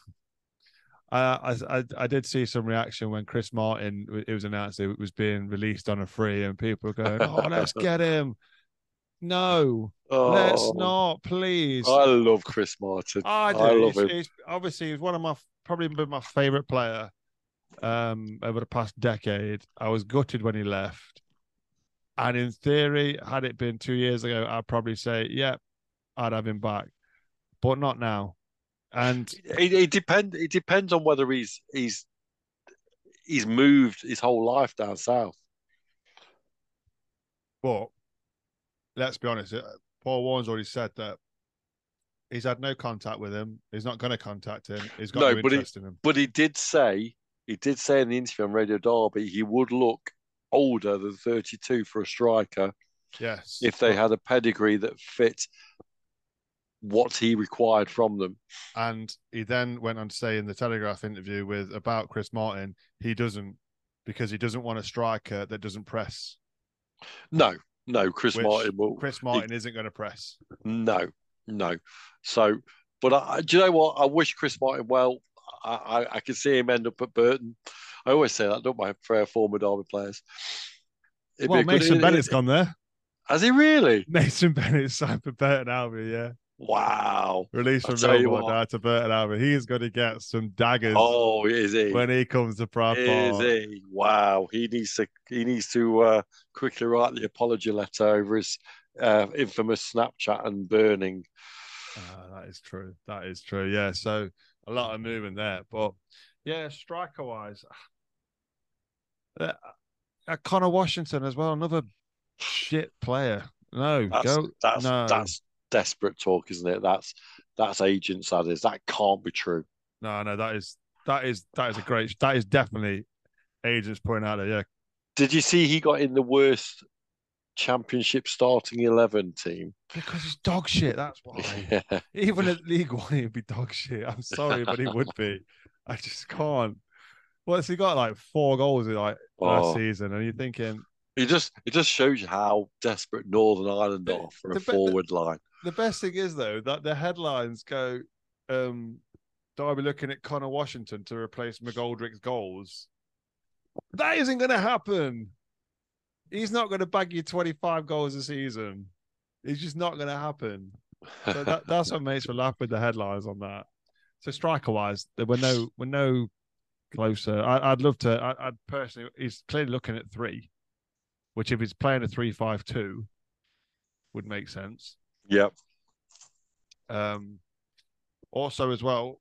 I, I I did see some reaction when Chris Martin it was announced it was being released on a free, and people were going, "Oh, let's get him." No, Oh, let's not, please. I love Chris Martin. I do. I love he's, him. he's, obviously, he's one of my probably been my favorite player um, over the past decade. I was gutted when he left, and in theory, had it been two years ago, I'd probably say, "Yeah, I'd have him back," but not now. And it, it depends. It depends on whether he's he's he's moved his whole life down south. but let's be honest, Paul Warren's already said that he's had no contact with him. He's not going to contact him. He's got no, no but interest he, in him. But he did say he did say in the interview on Radio Derby he would look older than thirty-two for a striker. Yes, if they had a pedigree that fit what he required from them. And he then went on to say in the Telegraph interview with about Chris Martin, he doesn't because he doesn't want a striker that doesn't press. No, no, Chris Which Martin will. Chris Martin he, isn't going to press. No, no. So, but I, do you know what? I wish Chris Martin well. I, I, I can see him end up at Burton. I always say that, don't I? For our former Derby players. It'd well, Mason good, Bennett's it, gone there. Has he really? Mason Bennett signed for Burton Albion, yeah. Wow. Released from Millwall now to Burton Albion. He is going to get some daggers. Oh, is he? When he comes to Pratt Is he? Wow. He needs to he needs to uh, quickly write the apology letter over his uh, infamous Snapchat and burning. Uh, that is true. That is true. Yeah. So a lot of movement there. But yeah, striker wise, uh, uh, Connor Washington as well, another shit player. No, that's, go. That's, no. that's desperate talk, isn't it? That's that's agents. That is. That can't be true. No, no, that is that is that is a great. That is definitely agents pointing out there. Yeah. Did you see he got in the worst Championship starting eleven team? Because he's dog shit. That's why. Yeah. Even at League One, he'd be dog shit. I'm sorry, but he would be. I just can't. What's he got? Like four goals in like oh. last season, and you're thinking. It just it just shows you how desperate Northern Ireland are for a forward line. The best thing is though that the headlines go, um, Derby looking at Connor Washington to replace McGoldrick's goals. That isn't going to happen. He's not going to bag you twenty-five goals a season. It's just not going to happen. So that, that's what makes me laugh with the headlines on that. So striker wise, we're no we're no closer. I, I'd love to. I, I'd personally. He's clearly looking at three. Which, if he's playing a three five two, would make sense. Yep. Um. Also, as well,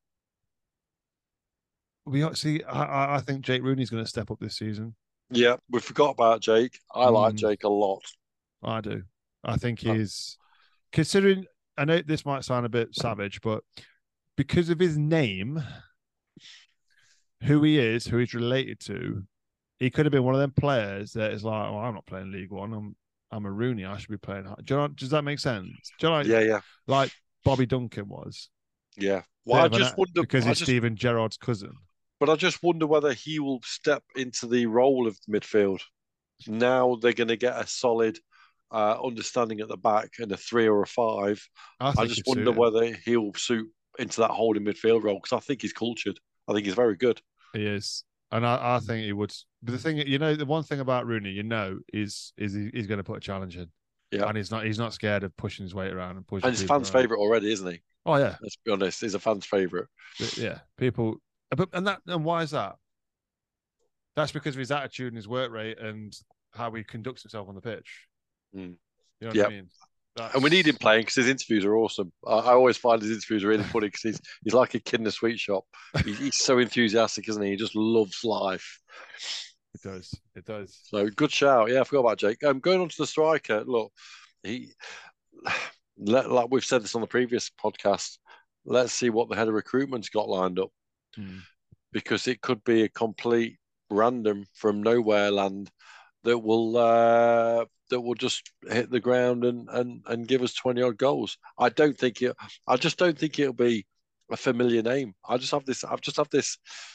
we see. I, I think Jake Rooney's going to step up this season. Yeah, we forgot about Jake. I mm. like Jake a lot. I do. I think he's considering. I know this might sound a bit savage, but because of his name, who he is, who he's related to. He could have been one of them players that is like, well, I'm not playing League One. I'm I'm a Rooney. I should be playing hard. Do you know, does that make sense? Do you know, like, Yeah, yeah, like Bobby Duncan was? yeah. Well, I Bit of an just a- wonder because I he's just, Steven Gerrard's cousin. but I just wonder whether he will step into the role of midfield. Now they're going to get a solid uh, understanding at the back and a three or a five. I I think just he'd suit wonder him. whether he'll suit into that holding midfield role because I think he's cultured. I think he's very good. He is, and I, I think he would. But the thing, you know, the one thing about Rooney, you know, is is he, he's going to put a challenge in. Yeah, and he's not he's not scared of pushing his weight around and pushing. and he's people fans' around. favourite already, isn't he? Oh yeah, Let's be honest, he's a fan's favourite. But, yeah. People, but and that and why is that? That's because of his attitude and his work rate and how he conducts himself on the pitch. Mm. You know what Yep. I mean? That's... And we need him playing because his interviews are awesome. I, I always find his interviews really funny because he's he's like a kid in a sweet shop. He, he's so enthusiastic, isn't he? He just loves life. It does. It does. So good shout. Yeah, I forgot about Jake. Um, going on to the striker. Look, he let, like we've said this on the previous podcast. Let's see what the head of recruitment's got lined up Hmm. because it could be a complete random from nowhere land that will uh, that will just hit the ground and and and give us twenty odd goals. I don't think it. I just don't think it'll be a familiar name. I just have this. I've just have this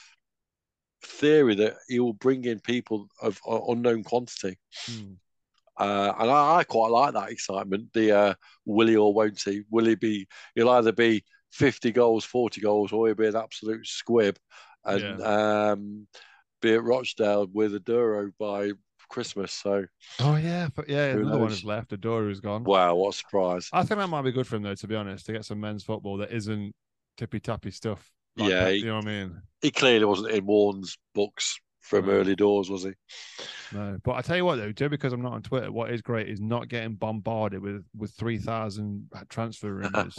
theory that he will bring in people of uh, unknown quantity. Hmm. Uh, and I, I quite like that excitement. The uh, will he or won't he? Will he be? He'll either be fifty goals, forty goals, or he'll be an absolute squib and Yeah. um, be at Rochdale with a Duro by Christmas. So, Oh yeah, but yeah, Who another one knows? has left. Adora has gone. wow, what a surprise! I think that might be good for him though, to be honest, to get some men's football that isn't tippy tappy stuff. Like Yeah, that, he- you know what I mean? He clearly wasn't in Warren's books from No. early doors, was he? No, but I tell you what though, just because I'm not on Twitter, what is great is not getting bombarded with with three thousand transfer rumors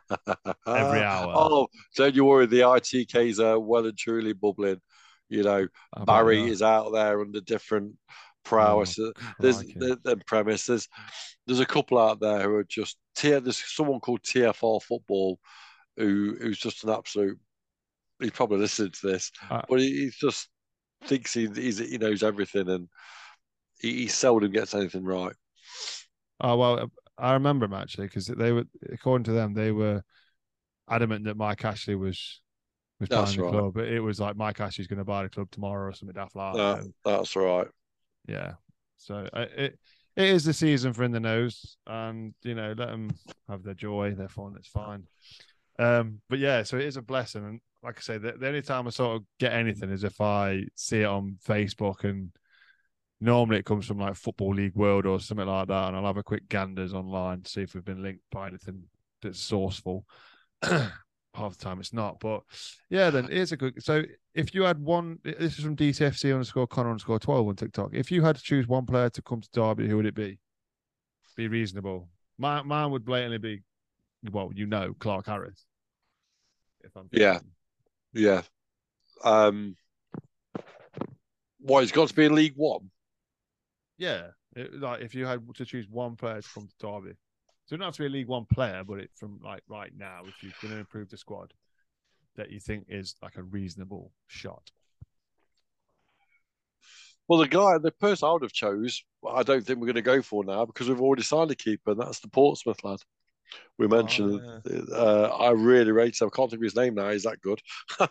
every hour. Oh, don't you worry. The I T Ks are well and truly bubbling. You know, I bet Barry they are. is out there under different prowess. Oh, there's crikey. the, the premise. There's there's a couple out there who are just T. There's someone called T F R Football, who who's just an absolute. He probably listened to this, Uh, but he, he just thinks he he's, he knows everything, and he, he seldom gets anything right. Oh well, I remember him actually because they were, according to them, they were adamant that Mike Ashley was was That's buying the right. club. But it was like Mike Ashley's going to buy the club tomorrow or something daft like that. Uh, And, that's right. yeah, so uh, it it is the season for in the nose, and you know let them have their joy, their fun. It's fine. Um, but yeah, so it is a blessing, and like I say, the, the only time I sort of get anything is if I see it on Facebook, and normally it comes from like Football League World or something like that, and I'll have a quick ganders online to see if we've been linked by anything that's sourceful. Half the time it's not, but yeah, then here's a good. So if you had one, this is from D C F C underscore Connor underscore twelve on TikTok. If you had to choose one player to come to Derby, who would it be? Be reasonable. Mine, mine would blatantly be, well, you know, Clark Harris. If I'm Yeah. thinking. Yeah. Um, what, he's got to be in League One? Yeah, it, like if you had to choose one player to come to Derby, so it doesn't have to be a League One player, but it from like right now, if you're going to improve the squad, that you think is like a reasonable shot. Well, the guy, the person I would have chose, I don't think we're going to go for now because we've already signed a keeper, and that's the Portsmouth lad. We mentioned. Uh, I really rate him. I can't think of his name now. He's that good.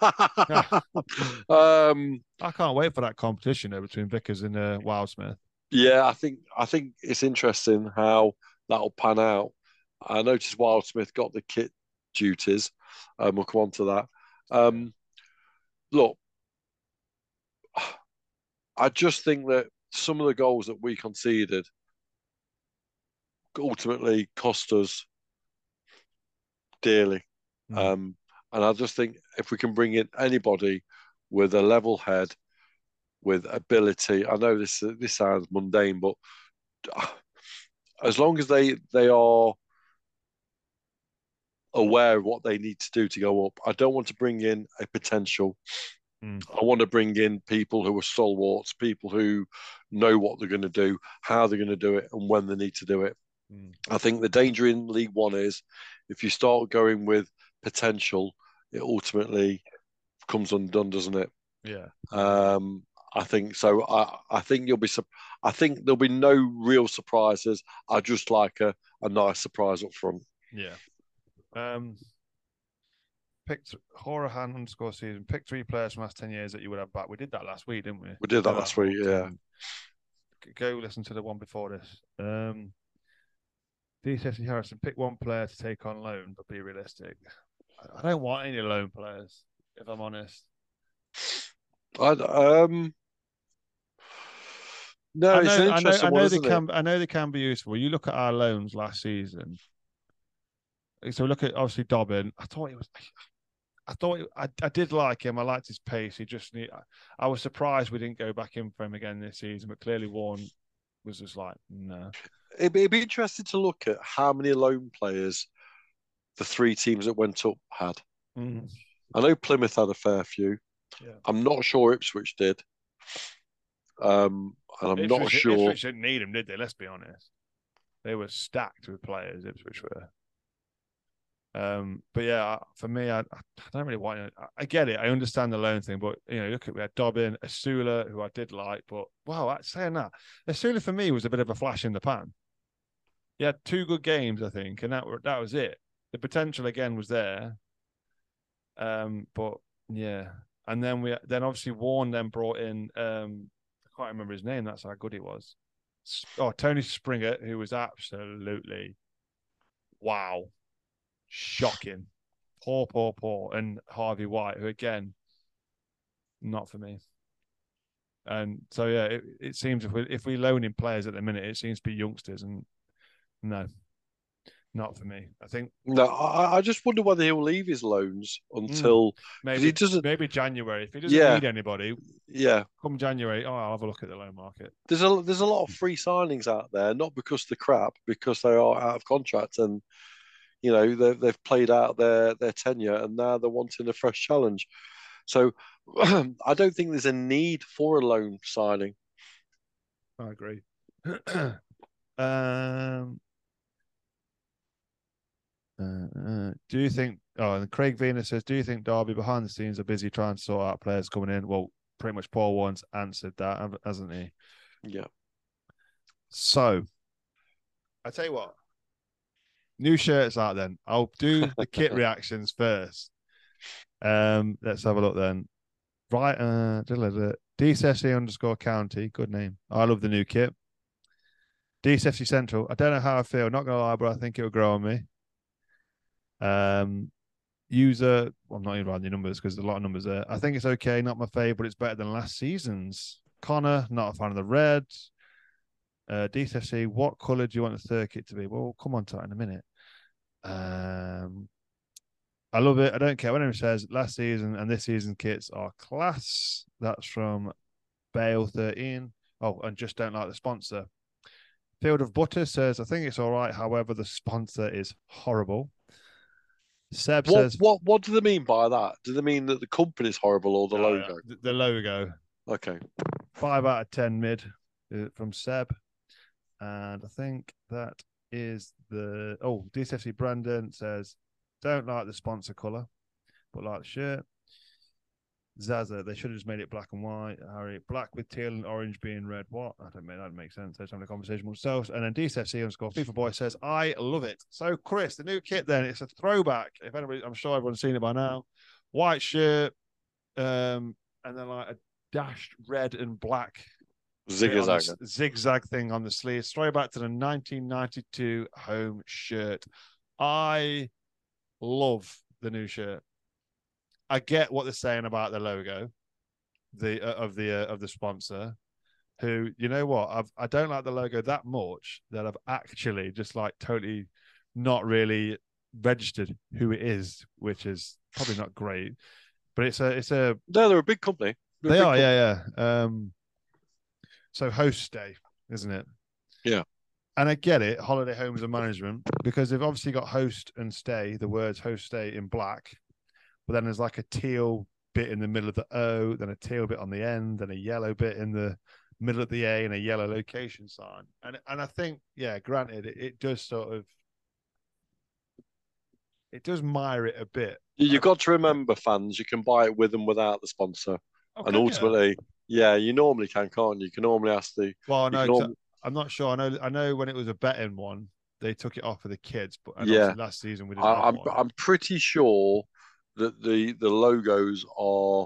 um, I can't wait for that competition though, between Vickers and uh, Wildsmith. yeah, I think I think it's interesting how that'll pan out. I noticed Wildsmith got the kit duties. Um, we'll come on to that. Um, look, I just think that some of the goals that we conceded ultimately cost us dearly. Mm. Um, and I just think if we can bring in anybody with a level head, with ability, I know this this sounds mundane, but as long as they they are aware of what they need to do to go up, I don't want to bring in a potential. Mm. I want to bring in people who are stalwarts, people who know what they're going to do, how they're going to do it, and when they need to do it. Mm. I think the danger in League One is if you start going with potential, it ultimately comes undone, doesn't it? Yeah. Um, I think so. I, I think you'll be. I think there'll be no real surprises. I just like a, a nice surprise up front. Yeah. Um. Pick Horahan underscore season. Pick three players from the last ten years that you would have back. We did that last week, didn't we? We did that last week. Yeah. Go listen to the one before this. Um. D. Ceci Harrison. Pick one player to take on loan, but be realistic. I don't want any loan players, if I'm honest. I um. No, I know, it's an interesting I know, I know one, they isn't can. it? I know they can be useful. You look at our loans last season. So look at obviously Dobbin. I thought it was. I thought I, I did like him. I liked his pace. He just need. I was surprised we didn't go back in for him again this season, but clearly Warren was just like no. It'd be, it'd be interesting to look at how many loan players the three teams that went up had. Mm. I know Plymouth had a fair few. Yeah. I'm not sure Ipswich did. Um, and I'm Ipswich, not sure. Ipswich didn't need him, did they? Let's be honest. They were stacked with players. Ipswich were. Um, but yeah, for me, I, I don't really want it. I get it. I understand the loan thing, but you know, look at we had Dobbin, Asula, who I did like, but wow, saying that, Asula for me was a bit of a flash in the pan. He had two good games, I think, and that were that was it. The potential again was there. Um, but yeah, and then we then obviously Warren then brought in. Um, I can't remember his name. That's how good he was. Oh, Tony Springer, who was absolutely wow. Shocking. Poor, poor, poor. And Harvey White, who again, not for me. And so, yeah, it, it seems if we if we loan in players at the minute, it seems to be youngsters. And no, not for me. I think. No, I, I just wonder whether he'll leave his loans until. Mm, maybe he doesn't. Maybe January. If he doesn't yeah, need anybody, yeah. come January, oh, I'll have a look at the loan market. There's a, there's a lot of free signings out there, not because they're crap, because they are out of contract and. You know, they've, they've played out their, their tenure and now they're wanting a fresh challenge. So I don't think there's a need for a loan signing. I agree. um, uh, uh, do you think, oh, and Craig Venus says, do you think Derby behind the scenes are busy trying to sort out players coming in? Well, pretty much Paul Warren's answered that, hasn't he? Yeah. So, I tell you what. New shirts out then. I'll do the kit reactions first. Um, let's have a look then. Right, uh, D C F C underscore county. Good name. I love the new kit. D C F C Central. I don't know how I feel. Not gonna lie, but I think it will grow on me. Um, user. Well, I'm not even writing the numbers because there's a lot of numbers there. I think it's okay. Not my favourite, but it's better than last season's. Connor. Not a fan of the red. Uh, D C F C. What colour do you want the third kit to be? Well, we'll come on to that in a minute. Um, I love it. I don't care what anyone says. Last season and this season kits are class. That's from Bale thirteen. Oh, and just don't like the sponsor. Field of Butter says, I think it's all right. However, the sponsor is horrible. Seb what, says, what what do they mean by that? Do they mean that the company's horrible or the no, logo? The, the logo. Okay. Five out of ten mid uh, from Seb. And I think that is the oh D C F C Brandon says don't like the sponsor color but like the shirt. Zaza, they should have just made it black and white. Harry, black with teal and orange being red. What? I don't mean that makes sense. They're having a conversation with themselves. And then D C F C underscore FIFA boy says I love it. So Chris, the new kit then, it's a throwback. If anybody, I'm sure everyone's seen it by now. White shirt, um, and then like a dashed red and black zigzag zigzag thing on the sleeve. Throwback to the nineteen ninety-two home shirt. I love the new shirt. I get what they're saying about the logo, the uh, of the uh, of the sponsor. Who, you know what? I've I don't like the logo that much that I've actually just like totally not really registered who it is, which is probably not great. But it's a it's a no, they're a big company. They're they big are, company. yeah, yeah. Um, so host stay, isn't it? Yeah. And I get it, holiday homes and management, because they've obviously got host and stay, the words host stay in black, but then there's like a teal bit in the middle of the O, then a teal bit on the end, then a yellow bit in the middle of the A and a yellow location sign. And and I think, yeah, granted, it, it does sort of, it does mire it a bit. You've got to remember, fans, you can buy it with and without the sponsor. Oh, and ultimately, Yeah, you normally can, can't you? You can normally ask the. Well, no, norm- I'm not sure. I know. I know when it was a betting one, they took it off for the kids, but and yeah, obviously last season we didn't I, have I'm one. I'm pretty sure that the the logos are.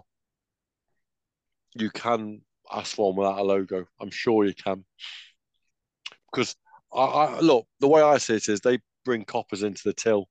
You can ask for one without a logo. I'm sure you can. Because I, I look, the way I see it is they bring coppers into the till.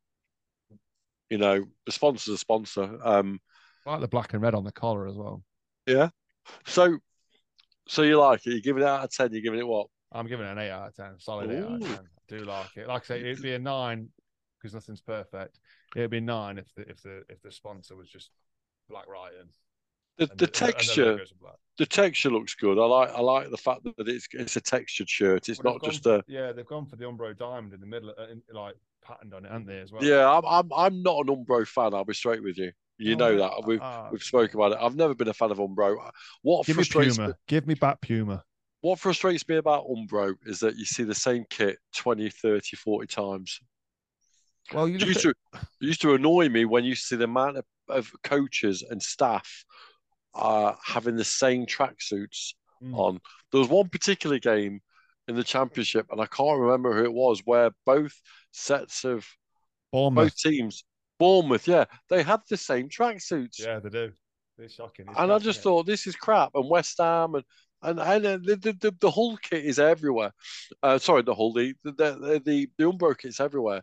You know, the sponsor's a sponsor. Um, I like the black and red on the collar as well. yeah. So, so you like it? You're giving it out of ten. You're giving it what? I'm giving it an eight out of ten. Solid eight out of ten. I do like it. Like I say, it'd be a nine because nothing's perfect. It'd be nine if the if the if the sponsor was just Black Ryan. The, the, the texture, the, the texture looks good. I like I like the fact that it's it's a textured shirt. It's well, not just for, a yeah. They've gone for the Umbro diamond in the middle, uh, in, like patterned on it, haven't they as well? Yeah, I'm I'm I'm not an Umbro fan. I'll be straight with you. You oh, know that we've uh, we've spoken about it. I've never been a fan of Umbro. What give frustrates me Puma. me, give me back Puma. What frustrates me about Umbro is that you see the same kit twenty, thirty, forty times. Well, you it used at... to it used to annoy me when you see the amount of, of coaches and staff uh, having the same tracksuits mm. on. There was one particular game in the championship, and I can't remember who it was, where both sets of Bournemouth. both teams, Bournemouth, yeah, they had the same tracksuits. Yeah, they do. It's shocking. It's and I just it. thought this is crap. And West Ham and and and the the, the, the Hull kit is everywhere. Uh, sorry, the Hull the the the, the, the Umbro kit's everywhere.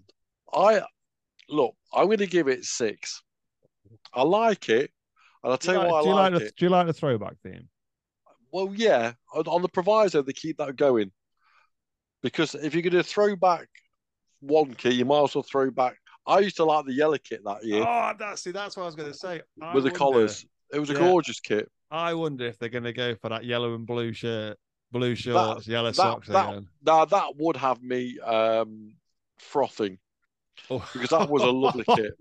I look. I'm going to give it six. I like it. And I'll tell you, you why like, I do you like, like it. The, do you like the throwback theme? Well, yeah. On, on the proviso, they keep that going. Because if you're going to throw back one kit, you might as well throw back. I used to like the yellow kit that year. Oh, that's see, that's what I was going to say. I with the wonder, collars. It was a yeah, gorgeous kit. I wonder if they're going to go for that yellow and blue shirt, blue shorts, that, yellow that, socks that, again. Now, that would have me um, frothing. Oh. Because that was a lovely kit.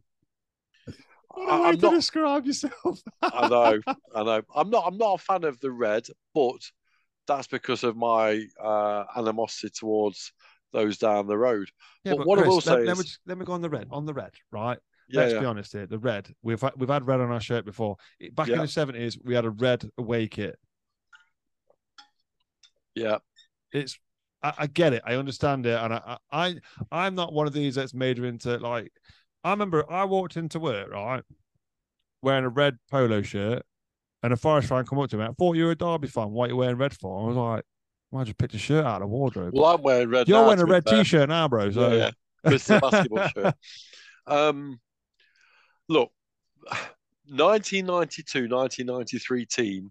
What a way I'm to not, describe yourself. I know, I know. I'm not. I'm not a fan of the red, but that's because of my uh, animosity towards those down the road. Yeah, but, but what Chris, I will let, say let, is, me, let me go on the red. On the red, right? Yeah, Let's yeah. be honest here. The red. We've had, we've had red on our shirt before. Back yeah. in the seventies, we had a red away kit. Yeah, it's. I, I get it. I understand it, and I, I, I'm not one of these that's made her into like. I remember I walked into work, right, wearing a red polo shirt, and a Forest fan come up to me. I thought you were a Derby fan. What are you wearing red for? I was like, why'd you pick a shirt out of the wardrobe? Well, I'm wearing red. You're now, wearing a red fair. T-shirt now, bro. So yeah, yeah. It's the basketball shirt. Um, look, nineteen ninety-two, nineteen ninety-three team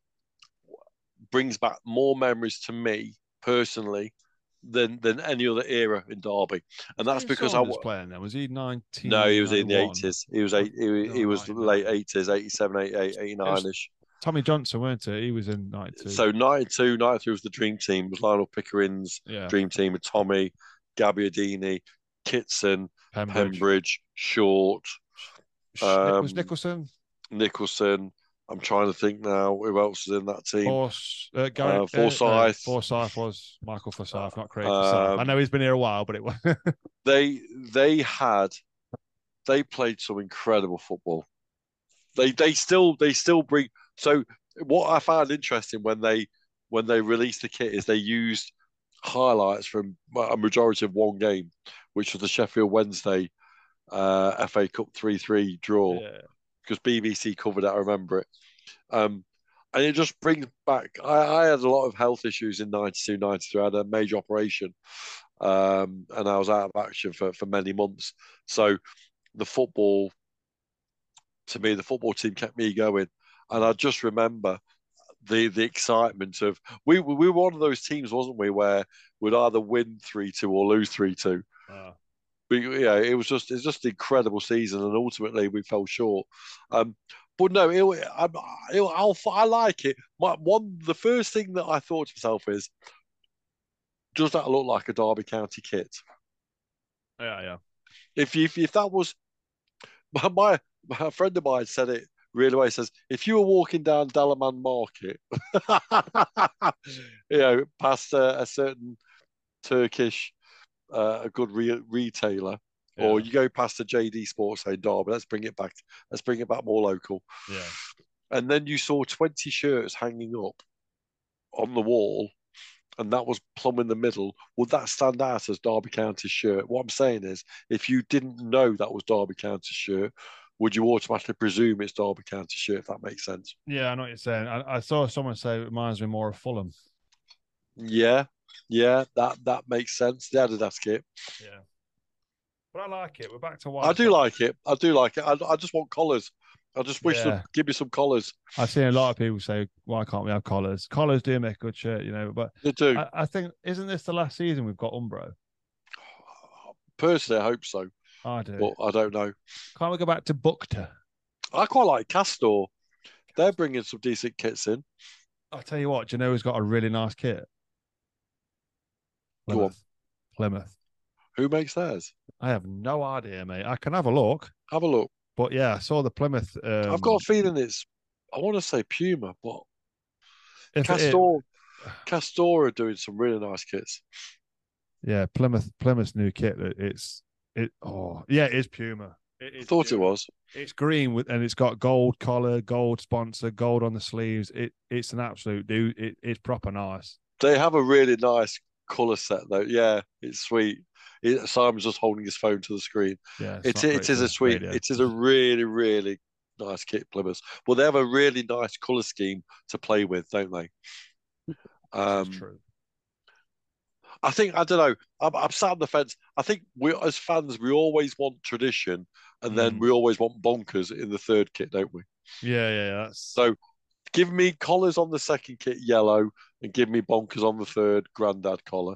brings back more memories to me personally than than any other era in Derby, and that's Steve because Saunders I was playing there. Was he nineteen? No, he was in the eighties. He was eight. He, he was late eighties, eighty-seven, eighty-eight, eighty-nine ish. Tommy Johnson, weren't it? He was in ninety-two. So ninety-two, ninety-three was the dream team. It was Lionel Pickering's yeah. dream team with Tommy, Gabbiadini, Kitson, Pembridge, Pembridge Short. Um, was Nicholson? Nicholson. I'm trying to think now who else was in that team. Force, uh, Gary, uh, Forsyth. Uh, no, Forsyth was Michael Forsyth, not Craig Forsyth. Um, I know he's been here a while, but it was. they they had they played some incredible football. They they still they still bring. So what I found interesting when they when they released the kit is they used highlights from a majority of one game, which was the Sheffield Wednesday uh, F A Cup three three draw. Yeah. Because B B C covered it, I remember it. Um, and it just brings back, I, I had a lot of health issues in ninety-two, ninety-three. I had a major operation um, and I was out of action for, for many months. So the football, to me, the football team kept me going. And I just remember the the excitement of, we, we were one of those teams, wasn't we, where we'd either win three two or lose three two. Uh. But, yeah, it was just it's just an incredible season, and ultimately we fell short. Um, but no, it, I, it, I'll, I like it. My, one, the first thing that I thought to myself is, does that look like a Derby County kit? Yeah, yeah. If if, if that was my, my my friend of mine said it really well. He says, if you were walking down Dalaman Market, you know, past a, a certain Turkish. Uh, a good re- retailer, yeah. Or you go past the J D Sports saying, Derby, let's bring it back. Let's bring it back more local. Yeah. and then you saw twenty shirts hanging up on the wall, and that was plumb in the middle, would that stand out as Derby County's shirt? What I'm saying is, if you didn't know that was Derby County's shirt, would you automatically presume it's Derby County's shirt, if that makes sense? Yeah, I know what you're saying. I, I saw someone say it reminds me more of Fulham. Yeah, yeah, that, that makes sense. The Adidas kit. Yeah. But I like it. We're back to white. I do like it. I do like it. I, I just want collars. I just wish Yeah. them give me some collars. I've seen a lot of people say, "Why can't we have collars?" Collars do make a good shirt, you know. But They do. I, I think, isn't this the last season we've got Umbro? Personally, I hope so, I do. but I don't know. Can't we go back to Bukta? I quite like Castor. They're bringing some decent kits in. I'll tell you what. Do you know who's got a really nice kit? Go on. Plymouth. Who makes theirs? I have no idea, mate. I can have a look. Have a look. But yeah, I saw the Plymouth. Um, I've got a feeling it's, I want to say Puma, but if it- Castor, Castor are doing some really nice kits. yeah, Plymouth. Plymouth's new kit. It's it. Oh, yeah, it is Puma. It I is thought Puma. it was. It's green with, and it's got gold collar, gold sponsor, gold on the sleeves. It it's an absolute dude. It, it's proper nice. They have a really nice colour set though. Yeah, it's sweet. It, Simon's just holding his phone to the screen. Yeah, It's not it great is for a sweet. radio. It is a really really nice kit, Plymouth. Well, they have a really nice colour scheme to play with, don't they? Um, That's true. I think I don't know. I'm, I'm sat on the fence. I think we, as fans, we always want tradition, and then Mm. we always want bonkers in the third kit, don't we? Yeah, yeah, yeah. That's So, give me collars on the second kit, yellow, and give me bonkers on the third, granddad collar.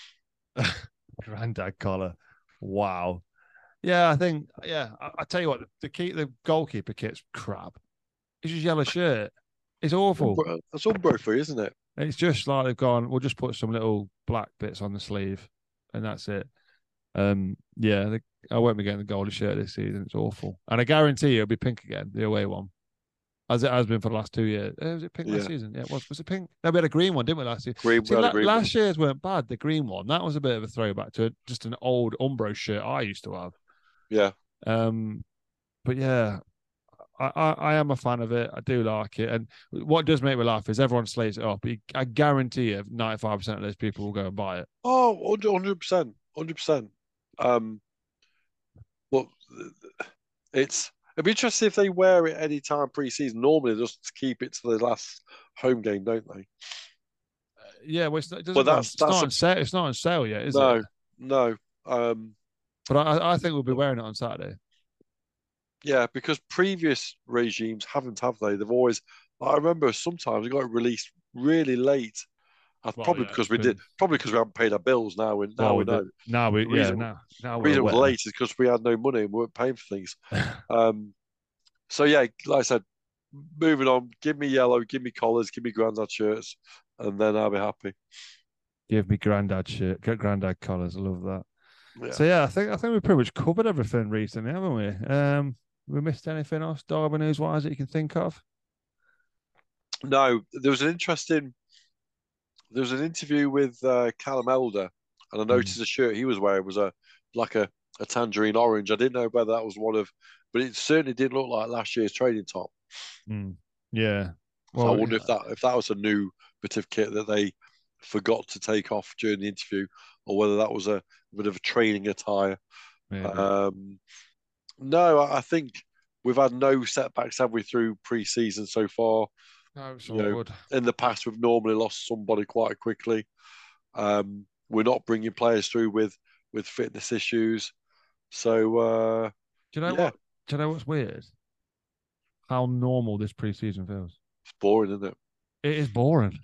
granddad collar. Wow. Yeah, I think. Yeah, I, I tell you what, the key, the goalkeeper kit's crap. It's just yellow shirt. It's awful. Umbro- That's Umbro free, isn't it? It's just like they've gone, we'll just put some little black bits on the sleeve and that's it. Um, yeah, the, I won't be getting the golden shirt this season. It's awful. And I guarantee you it'll be pink again, the away one. As it has been for the last two years. Uh, was it pink last Yeah. season? Yeah, it was. Was it pink? No, we had a green one, didn't we, last year? Green, See, we had a la- green last year's weren't bad, the green one. That was a bit of a throwback to just an old Umbro shirt I used to have. Yeah. Um, but yeah, I, I, I am a fan of it. I do like it. And what does make me laugh is everyone slates it up. I guarantee you ninety-five percent of those people will go and buy it. Oh, one hundred percent. one hundred percent. Um, well, it's, it'd be interesting if they wear it any time pre-season. Normally, they just keep it to the last home game, don't they? Yeah, well, it's, it doesn't Well, go on- that's- it's, that's not a- on sale, it's not on sale yet, is no, it? no. Um, But I, I think we'll be wearing it on Saturday. yeah, because previous regimes haven't, have they? They've always. I remember sometimes it got released really late. Uh, Well, probably yeah, because it's we been- did. Probably because we haven't paid our bills now. We, now Well, we the- know. Now we, The yeah, reason- now, now The we're reason it was aware. late is because we had no money and we weren't paying for things. Um, so yeah, like I said, moving on. Give me yellow, give me collars, give me granddad shirts, and then I'll be happy. Give me granddad shirt, get granddad collars. I love that. Yeah. So yeah, I think I think we've pretty much covered everything recently, haven't we? Um, we missed anything else, Derby news wise, that you can think of? No, there was an interesting. There was an interview with uh, Callum Elder, and I noticed the shirt he was wearing was a like a, a tangerine orange. I didn't know whether that was one of, but it certainly did look like last year's training top. Mm. Yeah. So I wonder if that if that was a new bit of kit that they forgot to take off during the interview, or whether that was a, a bit of a training attire. maybe. Um, no, I I think we've had no setbacks, have we, through pre-season so far? No, it's you all know, good. In the past, we've normally lost somebody quite quickly. Um, we're not bringing players through with with fitness issues. So uh, Do you know yeah. what? Do you know what's weird? How normal this preseason feels. it's boring, isn't it? It is boring.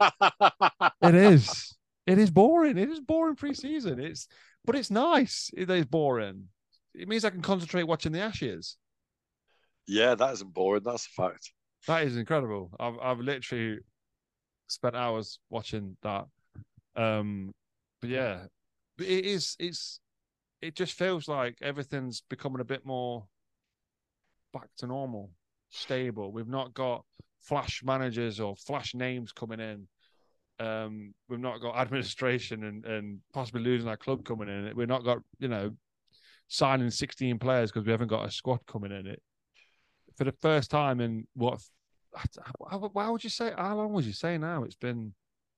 It is. It is boring. It is boring preseason. It's, but it's nice. It is boring. It means I can concentrate watching the Ashes. Yeah, that isn't boring. That's a fact. That is incredible. I've I've literally spent hours watching that. Um, but yeah, but it is. It's. It just feels like everything's becoming a bit more back to normal, stable. We've not got flash managers or flash names coming in. Um, we've not got administration and, and possibly losing our club coming in. We've not got, you know, signing sixteen players because we haven't got a squad coming in. It for the first time in what Why would you say? How long would you say now? It's been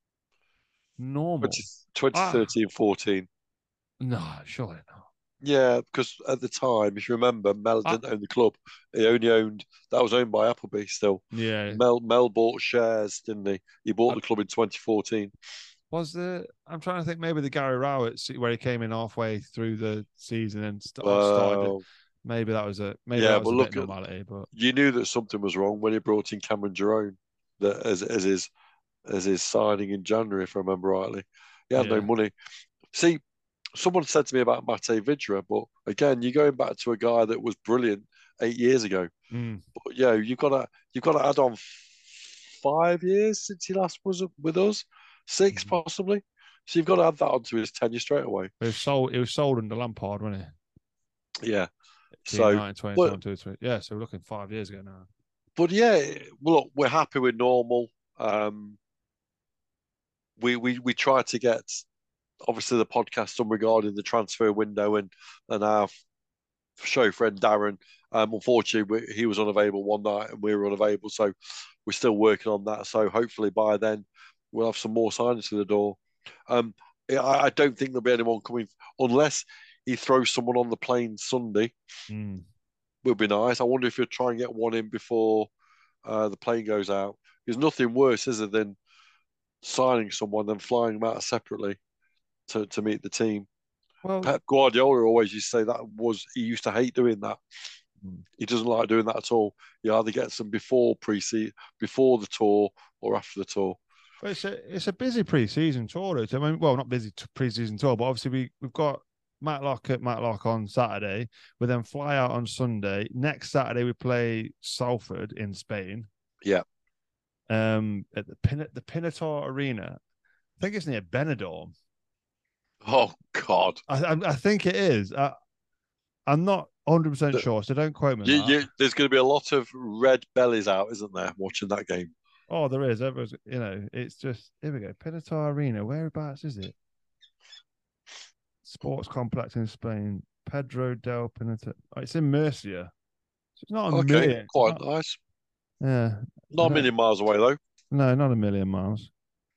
normal. twenty thirteen fourteen. No, surely not. Yeah, because at the time, if you remember, Mel didn't I, own the club. He only owned, that was owned by Appleby still. Yeah. Mel Mel bought shares, didn't he? He bought I, the club in twenty fourteen. Was the, I'm trying to think, maybe the Gary Rowett, where he came in halfway through the season and started. Uh, maybe that was a, maybe yeah, that was but a look bit of normality. But you knew that something was wrong when he brought in Cameron Jerome that as, as, his, as his signing in January, if I remember rightly. He had yeah. no money. See, someone said to me about Mate Vidra, but again, you're going back to a guy that was brilliant eight years ago. Mm. But yeah, you've got to you've got to add on five years since he last was with us, six mm. possibly. So you've got to add that onto his tenure straight away. It was sold. It was sold under Lampard, wasn't it? Yeah. So but, yeah, so we're looking five years ago now. But yeah, well, look, we're happy with normal. Um, we we we try to get. Obviously, the podcast done regarding the transfer window and and our show friend Darren. Um, unfortunately, we, he was unavailable one night and we were unavailable, so we're still working on that. So hopefully by then we'll have some more signings to the door. Um, I, I don't think there'll be anyone coming unless he throws someone on the plane Sunday. Mm. Would be nice. I wonder if he'll try and get one in before uh, the plane goes out. There's nothing worse, is there, than signing someone and flying them out separately. To, to meet the team. Well, Pep Guardiola always used to say that was he used to hate doing that. Mm. He doesn't like doing that at all. He either gets them before pre-season, before the tour, or after the tour. Well, it's a it's a busy pre-season tour. I mean, well, not busy pre-season tour, but obviously we we've got Matlock at Matlock on Saturday. We then fly out on Sunday. Next Saturday we play Salford in Spain. Yeah. Um, at the Pin the Pinatar Arena. I think it's near Benidorm. Oh God! I, I think it is. I, I'm not one hundred percent sure, so don't quote me. You, you, there's going to be a lot of red bellies out, isn't there, watching that game? Oh, there is. Everyone's, you know, it's just here we go. Pinatar Arena. Whereabouts is it? Sports complex in Spain. Pedro del Pinatar. Oh, it's in Murcia. So it's not a okay, million. quite not, nice. Yeah, not a million miles away though. No, not a million miles.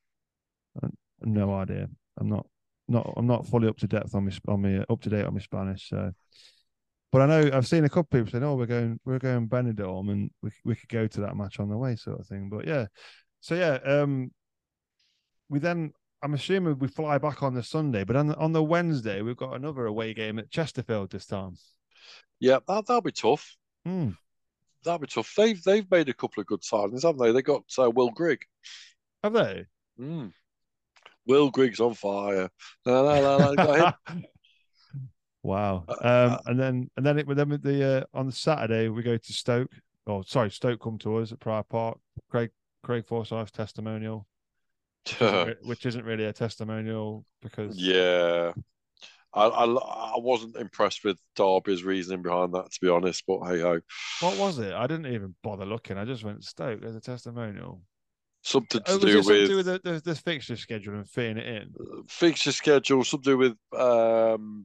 No idea. I'm not. Not, I'm not fully up to depth on my on me up to date on my Spanish. So, but I know I've seen a couple of people saying, "Oh, we're going, we're going Benidorm, and we we could go to that match on the way," sort of thing. But yeah, so yeah, um, we then I'm assuming we fly back on the Sunday, but on the, on the Wednesday we've got another away game at Chesterfield this time. Yeah, that that'll be tough. Hmm. That'll be tough. They've they've made a couple of good signings, haven't they? They got uh, Will Grigg. Have they? Hmm. Will Grigg's on fire. No, no, no, no, got him. Wow. Um, and then and then it then with the uh, on the Saturday we go to Stoke. Oh, sorry, Stoke come to us at Pryor Park. Craig Craig Forsyth's testimonial, which isn't, which isn't really a testimonial because yeah, I, I I wasn't impressed with Derby's reasoning behind that, to be honest. But hey ho, what was it? I didn't even bother looking. I just went Stoke as a testimonial. Something to oh, do with, something to do with the, the, the fixture schedule and fitting it in. Fixture schedule, something to do with um,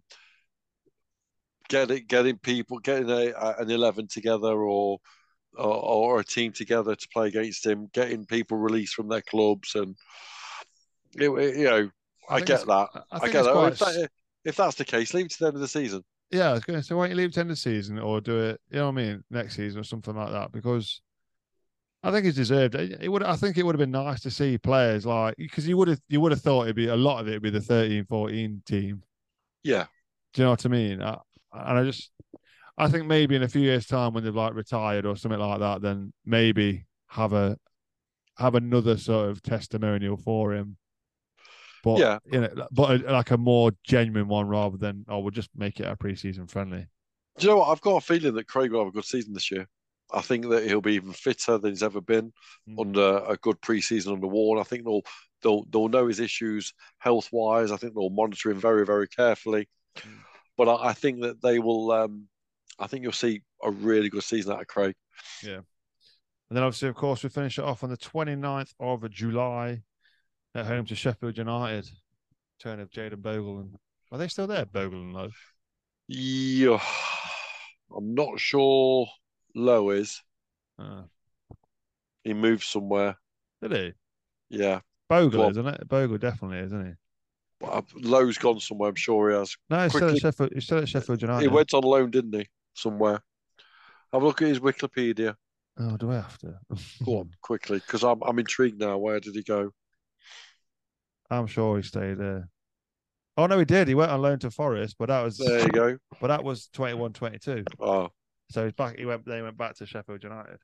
getting getting people getting a, an eleven together or, or or a team together to play against him, getting people released from their clubs, and it, it, you know, I, I get that. I, I get that. Quite... If, that. If that's the case, leave it to the end of the season. Yeah, I was going to say, why don't you leave it to the end of the season or do it? You know what I mean? Next season or something like that, because. I think he's deserved it. It would. I think it would have been nice to see players like because you would have you would have thought it'd be a lot of it would be the thirteen fourteen team. Yeah. Do you know what I mean? I, and I just, I think maybe in a few years' time when they've like retired or something like that, then maybe have a have another sort of testimonial for him. But yeah, you know, but a, like a more genuine one rather than oh we'll just make it a pre-season friendly. Do you know what? I've got a feeling that Craig will have a good season this year. I think that he'll be even fitter than he's ever been mm. under a good pre-season under Warne. I think they'll they'll they'll know his issues health wise. I think they'll monitor him very very carefully. Mm. But I, I think that they will. Um, I think you'll see a really good season out of Craig. Yeah, and then obviously, of course, we finish it off on the twenty-ninth of July at home to Sheffield United. Turn of Jayden Bogle and are they still there? Bogle and Lowe. Yeah, I'm not sure. Lowe is. Uh, he moved somewhere. Did he? Yeah. Bogle, Well, isn't it? Bogle definitely is, isn't he? Lowe's gone somewhere. I'm sure he has. No, he's still Quickly, at Sheffield. He's still at Sheffield United. he went on loan, didn't he? Somewhere. Have a look at his Wikipedia. Oh, do I have to? Go on, quickly, because I'm I'm intrigued now. Where did he go? I'm sure he stayed there. Oh no, he did. He went on loan to Forest, but that was There you go. But that was twenty-one twenty-two. Oh, So he's back. He went. They went back to Sheffield United.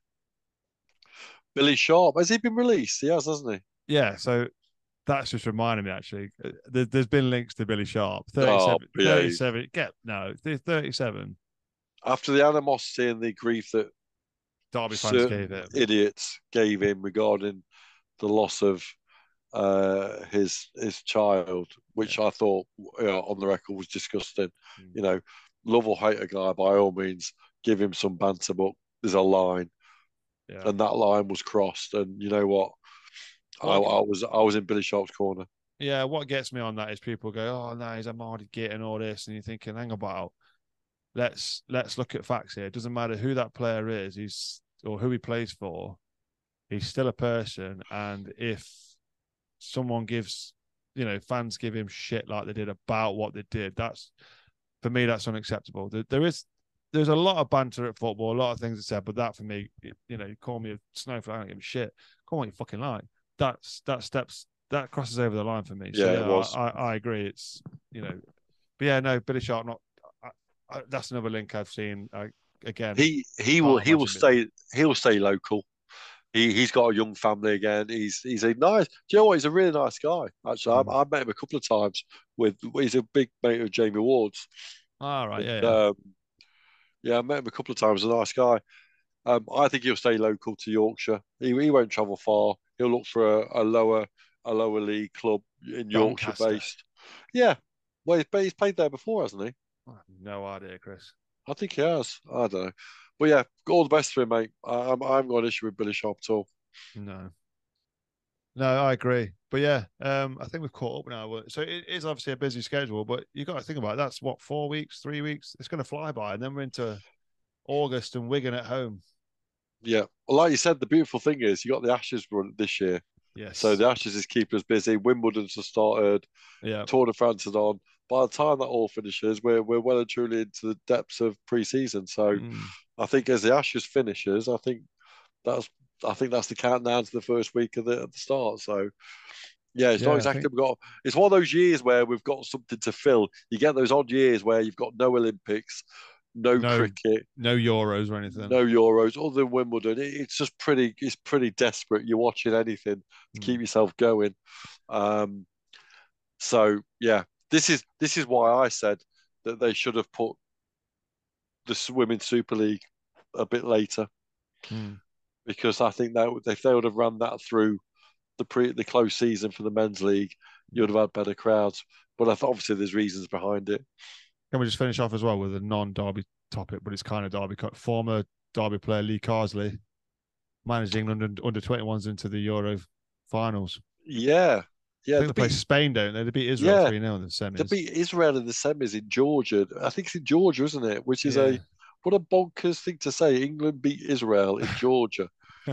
Billy Sharp. Has he been released? He has, hasn't he? Yeah. So that's just reminded me. Actually, there, there's been links to Billy Sharp. Oh, thirty-seven. behave. thirty-seven. Get no. thirty-seven. After the animosity and the grief that Derby fans certain gave it. idiots gave him regarding the loss of uh, his his child, which Yeah. I thought, you know, on the record, was disgusting. Mm. You know, love or hate a guy, by all means, give him some banter, but there's a line, Yeah. and that line was crossed. And you know what? I, Well, I was I was in Billy Sharp's corner. Yeah. What gets me on that is people go, "Oh no, he's a Mardy Git and all this," and you're thinking, "Hang about. Let's let's look at facts here. It doesn't matter who that player is, he's or who he plays for. He's still a person, and if someone gives, you know, fans give him shit like they did about what they did, that's for me, that's unacceptable. There, there is there's a lot of banter at football, a lot of things are said, but that for me, you know, you call me a snowflake, I don't give a shit. Call me what you fucking like. That's that steps that crosses over the line for me. So Yeah, yeah, it was. I, I, I agree. It's you know, but yeah, no, Billy Sharp not. I, I, that's another link I've seen. I, again, He he can't will he will imagine stay he'll stay local. He he's got a young family again. He's he's a nice. Do you know what? He's a really nice guy. Actually, Mm. I've, I've met him a couple of times. With he's a big mate of Jamie Ward's. All right, yeah, And, yeah. Um, yeah, I met him a couple of times. A nice guy. Um, I think he'll stay local to Yorkshire. He he won't travel far. He'll look for a, a lower a lower league club in Yorkshire Doncaster. based. Yeah, well, he's, he's played there before, hasn't he? I have no idea, Chris. I think he has. I don't know. But yeah, all the best for him, mate. I, I'm, I haven't got an issue with Billy Sharp at all. No. No, I agree. But yeah, um, I think we've caught up now. So it is obviously a busy schedule, but you got to think about it. That's what, four weeks, three weeks? It's going to fly by. And then we're into August and Wigan at home. Yeah. Well, like you said, the beautiful thing is you got the Ashes run this year. Yes. So the Ashes is keeping us busy. Wimbledon's just started. Yeah. Tour de France is on. By the time that all finishes, we're we're well and truly into the depths of pre-season. So Mm. I think as the Ashes finishes, I think that's I think that's the countdown to the first week of the at the start. So yeah, it's Yeah, not I exactly think- we've got. It's one of those years where we've got something to fill. You get those odd years where you've got no Olympics, no, No cricket, No Euros or anything. no Euros, other than Wimbledon. It, it's just pretty. It's pretty desperate. You're watching anything to Mm. keep yourself going. Um, so yeah, this is this is why I said that they should have put the Women's Super League a bit later, Mm. because I think that if they would have run that through the pre the close season for the men's league, you'd have had better crowds. But I thought obviously there's reasons behind it. Can we just finish off as well with a non-Derby topic, but it's kind of Derby. Former Derby player Lee Carsley managed England under, under twenty-ones into the Euro finals. Yeah, yeah. I think They they play beat, Spain, don't they? They beat Israel Yeah. three nil in the semis. they beat Israel in the semis in Georgia. I think it's in Georgia, isn't it? Which is Yeah. a what a bonkers thing to say. England beat Israel in Georgia.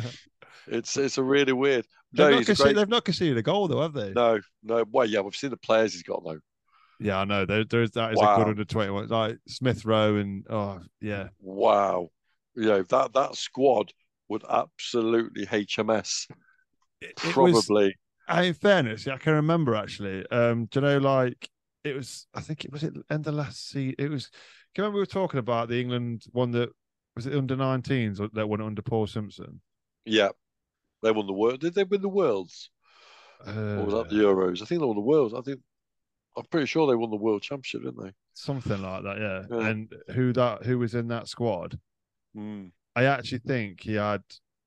It's it's a really weird. They've, No, not he's a conceded, great. they've not conceded a goal though, have they? No, no. Well, yeah, we've seen the players he's got though. Yeah, I know. There, there's that is a Wow. good under twenty-one. Like Smith Rowe and oh yeah, Wow, you know that that squad would absolutely H M S. It- it was- Probably. in fairness, yeah, I can remember actually. Um, do you know, like it was? I think it was it end of last season. It was. Can you remember we were talking about the England one that was it under nineteens that won it under Paul Simpson? Yeah, they won the world. Did they win the worlds? Uh, Or was that the Euros? I think they won the worlds. I think I'm pretty sure they won the world championship, didn't they? something like that? Yeah. Yeah. And who that who was in that squad? Mm. I actually think he had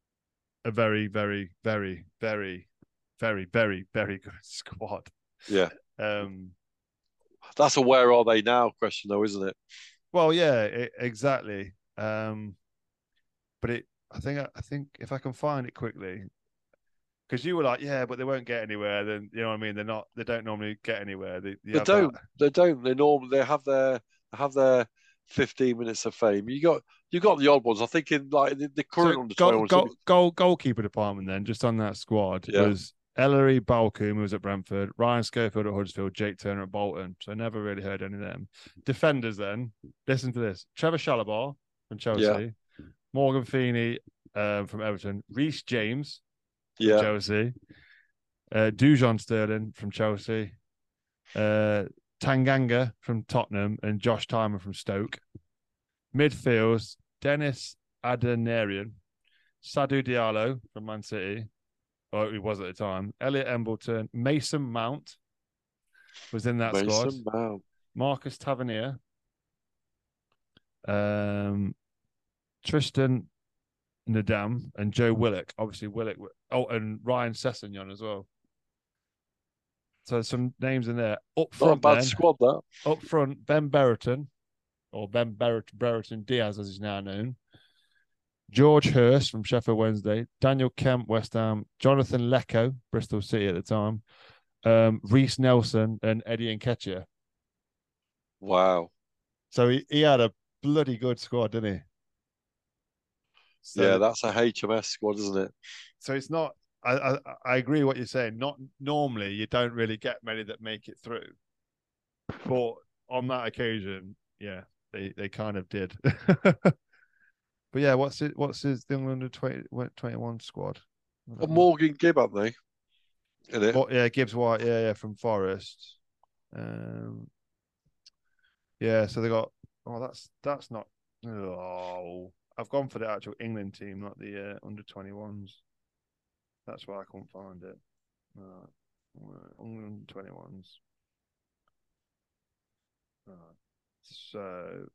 a very, very, very, very, very, very, very good squad. Yeah, Um. that's a where are they now question, though, isn't it? Well, yeah, it, exactly. Um, but it, I think, I think if I can find it quickly, because you were like, yeah, but they won't get anywhere. Then you know what I mean. They're not. They don't normally get anywhere. They, you They have don't. that- They don't. They normally they have their they have their fifteen minutes of fame. You got you got the odd ones. I think in like the, the current So under goal, twenty-one. goal, goal, goalkeeper department then, just on that squad, Yeah. was Ellery Balcombe, who was at Brentford, Ryan Schofield at Huddersfield, Jake Turner at Bolton. So I never really heard any of them. Defenders then, listen to this. Trevor Chalobah from Chelsea, Yeah. Morgan Feeney um, from Everton, Reece James from Yeah. Chelsea, uh, Dujon Sterling from Chelsea, uh, Tanganga from Tottenham, and Josh Tymer from Stoke. Midfields, Dennis Adenarian, Sadou Diallo from Man City, or he was at the time, Elliot Embleton, Mason Mount was in that Mason squad, Mount. Marcus Tavernier, um, Tristan Nadam, and Joe Willock. Obviously, Willock. Oh, and Ryan Sessegnon as well. So some names in there. Up Not a front, bad then, squad, that. up front, Ben Brereton, or Ben Brereton, Brereton Diaz, as he's now known. George Hurst from Sheffield Wednesday, Daniel Kemp, West Ham, Jonathan Lecco, Bristol City at the time, um, Reece Nelson, and Eddie Nketiah. Wow. So he, he had a bloody good squad, didn't he? So, yeah, that's a H M S squad, isn't it? So it's not. I, I I agree with what you're saying. Not normally you don't really get many that make it through, but on that occasion, yeah, they they kind of did. But yeah, what's it? What's his the England twenty twenty-one squad? Well, Morgan Gibb, haven't they? In it. What, yeah, Gibbs White, yeah, yeah, from Forest. Um, yeah, so they got. Oh, that's that's not. Oh, I've gone for the actual England team, not the uh, under twenty-ones. That's why I couldn't find it. Uh, England twenty-ones. Uh, so,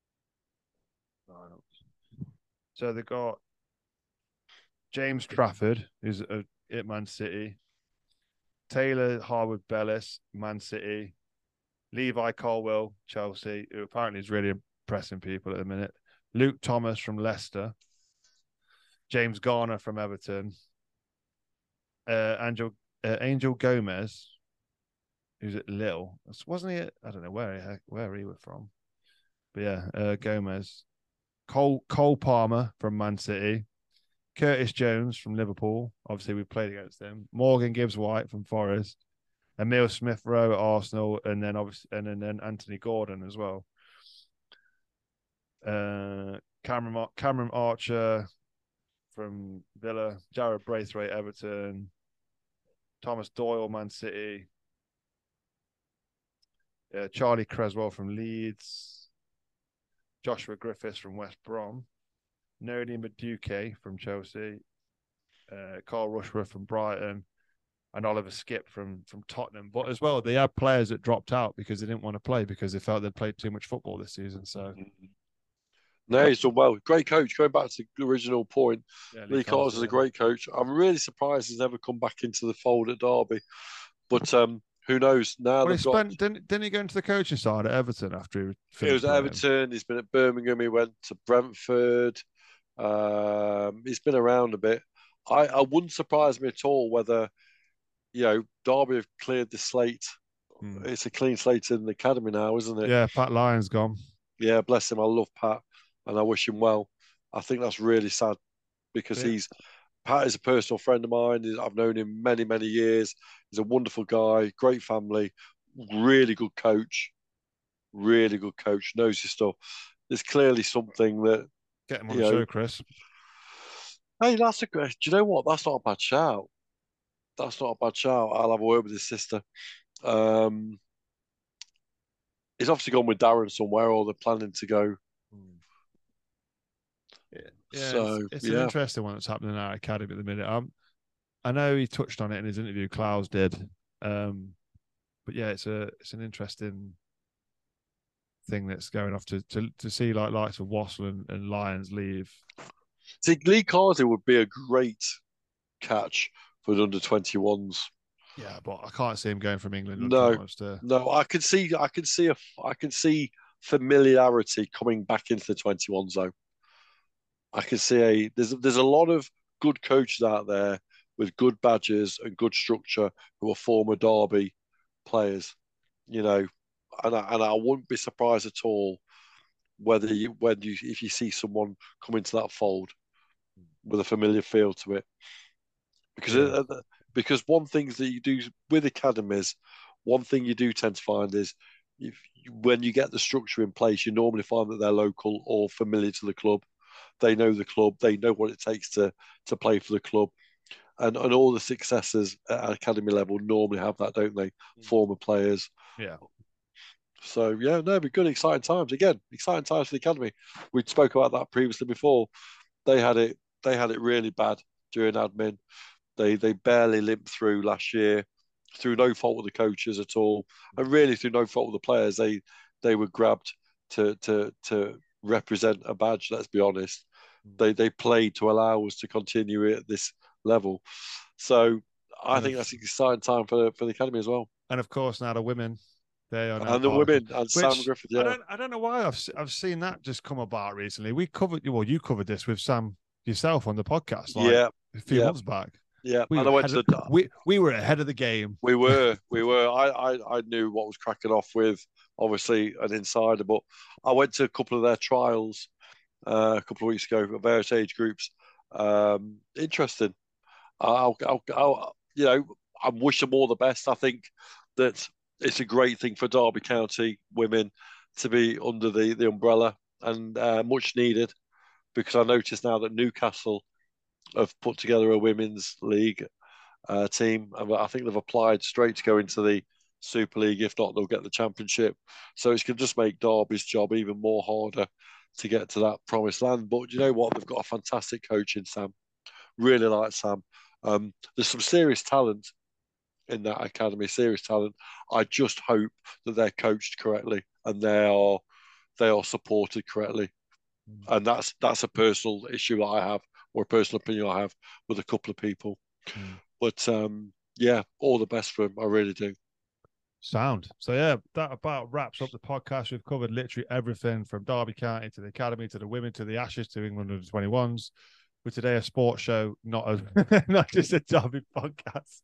so they got James Trafford, who's at, at Man City. Taylor Harwood Bellis, Man City. Levi Colwill, Chelsea, who apparently is really impressing people at the minute. Luke Thomas from Leicester. James Garner from Everton. Uh, Angel uh, Angel Gomez, who's at Lille. Wasn't he at, I don't know where he, where he was from. But yeah, uh, Gomez. Cole, Cole Palmer from Man City. Curtis Jones from Liverpool. Obviously, we played against him. Morgan Gibbs-White from Forest. Emile Smith-Rowe at Arsenal, and then obviously, and then, then Anthony Gordon as well. Uh, Cameron Cameron Archer from Villa. Jared Braithwaite, Everton. Thomas Doyle, Man City. Uh, Charlie Creswell from Leeds. Joshua Griffiths from West Brom. Noni Madueke from Chelsea, uh, Carl Rushworth from Brighton, and Oliver Skip from, from Tottenham. But as well, they had players that dropped out because they didn't want to play because they felt they'd played too much football this season. So, no, he's done well. Great coach. Going back to the original point, yeah, Lee, Lee Carter's is a great coach. I'm really surprised he's never come back into the fold at Derby. But um, who knows? Now well, he got... spent, didn't, didn't he go into the coaching side at Everton after he He was at Everton. He's been at Birmingham. He went to Brentford. Um, he's been around a bit. I, I wouldn't surprise me at all whether, you know, Derby have cleared the slate. Hmm. It's a clean slate in the academy now, isn't it? Yeah, Pat Lyon's gone. Yeah, bless him. I love Pat, and I wish him well. I think that's really sad because yeah. he's Pat is a personal friend of mine. I've known him many, many years. He's a wonderful guy, great family, really good coach, really good coach, knows his stuff. There's clearly something that. Get him on the show, Chris. Hey, that's a great. Do you know what? That's not a bad shout. That's not a bad shout. I'll have a word with his sister. Um, he's obviously gone with Darren somewhere, or they're planning to go. Yeah, yeah so, it's, it's yeah. an interesting one that's happening in our academy at the minute. Um, I know he touched on it in his interview. Klaus did, um, but yeah, it's a it's an interesting thing that's going off to to, to see like likes of Wassell and, and Lyons leave. See, Lee Carter would be a great catch for the under twenty-ones. Yeah, but I can't see him going from England. No, to... no, I can see, I can see a, I can see familiarity coming back into the twenty-ones though. I can see a there's there's a lot of good coaches out there with good badges and good structure who are former Derby players, you know. And I, and I wouldn't be surprised at all whether you when you if you see someone come into that fold with a familiar feel to it, because yeah. uh, because one thing that you do with academies, one thing you do tend to find is if when you get the structure in place, you normally find that they're local or familiar to the club. They know the club, they know what it takes to to play for the club. And, and all the successes at academy level normally have that, don't they? Mm. Former players. Yeah. So, yeah, no, it'd be good, exciting times. Again, exciting times for the academy. We spoke about that previously before. They had it they had it really bad during admin. They they barely limped through last year through no fault of the coaches at all. And really through no fault of the players. They they were grabbed to to to represent a badge, let's be honest. Mm. They they played to allow us to continue at this level. So I and think if, that's an exciting time for for the academy as well. And of course now the women, they are now and the women of, and which, Sam Griffith. Yeah, I don't I don't know why I've I've seen that just come about recently. We covered well, you covered this with Sam yourself on the podcast, like, yeah, a few yeah. months back. Yeah, we and I went to of, we we were ahead of the game. We were, we were. I I I knew what was cracking off with obviously an insider, but I went to a couple of their trials uh, a couple of weeks ago at various age groups. Um, interesting. I'll, I'll, I'll, you know, I wish them all the best. I think that it's a great thing for Derby County women to be under the, the umbrella and uh, much needed, because I noticed now that Newcastle have put together a women's league uh, team. I think they've applied straight to go into the Super League. If not, they'll get the Championship. So it's going to just make Derby's job even more harder to get to that promised land. But you know what? They've got a fantastic coach in Sam. Really like Sam. Um, there's some serious talent in that academy, serious talent. I just hope that they're coached correctly and they are they are supported correctly. Mm. And that's that's a personal issue that I have, or a personal opinion I have with a couple of people. Mm. But um, yeah, all the best for them. I really do. Sound. So yeah, that about wraps up the podcast. We've covered literally everything from Derby County to the academy to the women to the Ashes to England under twenty-ones. With today a sports show, not a not just a Derby podcast.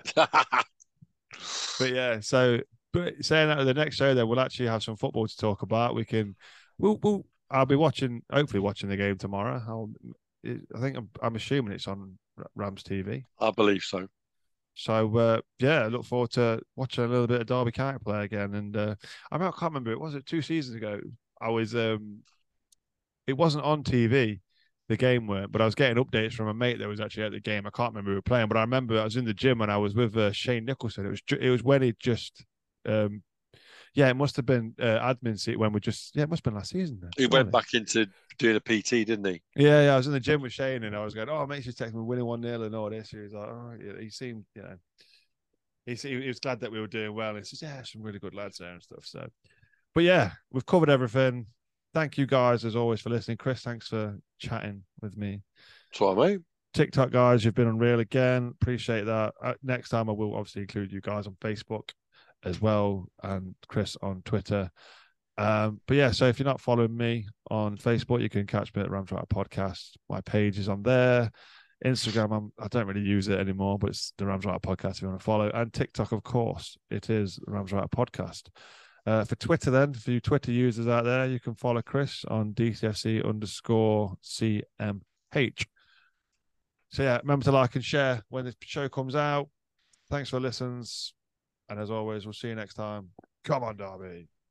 But yeah, so but saying that, the next show, then we'll actually have some football to talk about. We can, we'll, we'll I'll be watching, hopefully watching the game tomorrow. I'll, I think I'm, I'm assuming it's on Rams T V. I believe so. So uh, yeah, I look forward to watching a little bit of Derby County play again. And uh, I, mean, I can't remember, it was it two seasons ago. I was, um, it wasn't on T V. The game weren't, but I was getting updates from a mate that was actually at the game. I can't remember who we were playing, but I remember I was in the gym and I was with uh, Shane Nicholson. It was it was when he just, um, yeah, it must have been uh, admin seat when we just, yeah, it must have been last season. Then, he went back into doing a P T, didn't he? Yeah, yeah. I was in the gym with Shane and I was going, oh, mate, she's texting me winning one nil and all this. He was like, oh, yeah. He seemed, you know, he he was glad that we were doing well. And he says, yeah, some really good lads there and stuff. So, but yeah, we've covered everything. Thank you guys, as always, for listening. Chris, thanks for chatting with me. That's mate. TikTok guys, you've been unreal again. Appreciate that. Uh, next time, I will obviously include you guys on Facebook as well, and Chris on Twitter. Um, but yeah, so if you're not following me on Facebook, you can catch me at Rams Writer Podcast. My page is on there. Instagram, I'm, I don't really use it anymore, but it's the Rams Writer Podcast if you want to follow. And TikTok, of course, it is the Rams Writer Podcast. Uh, for Twitter, then, for you Twitter users out there, you can follow Chris on D C F C underscore C M H. So, yeah, remember to like and share when the show comes out. Thanks for listens. And as always, we'll see you next time. Come on, Derby.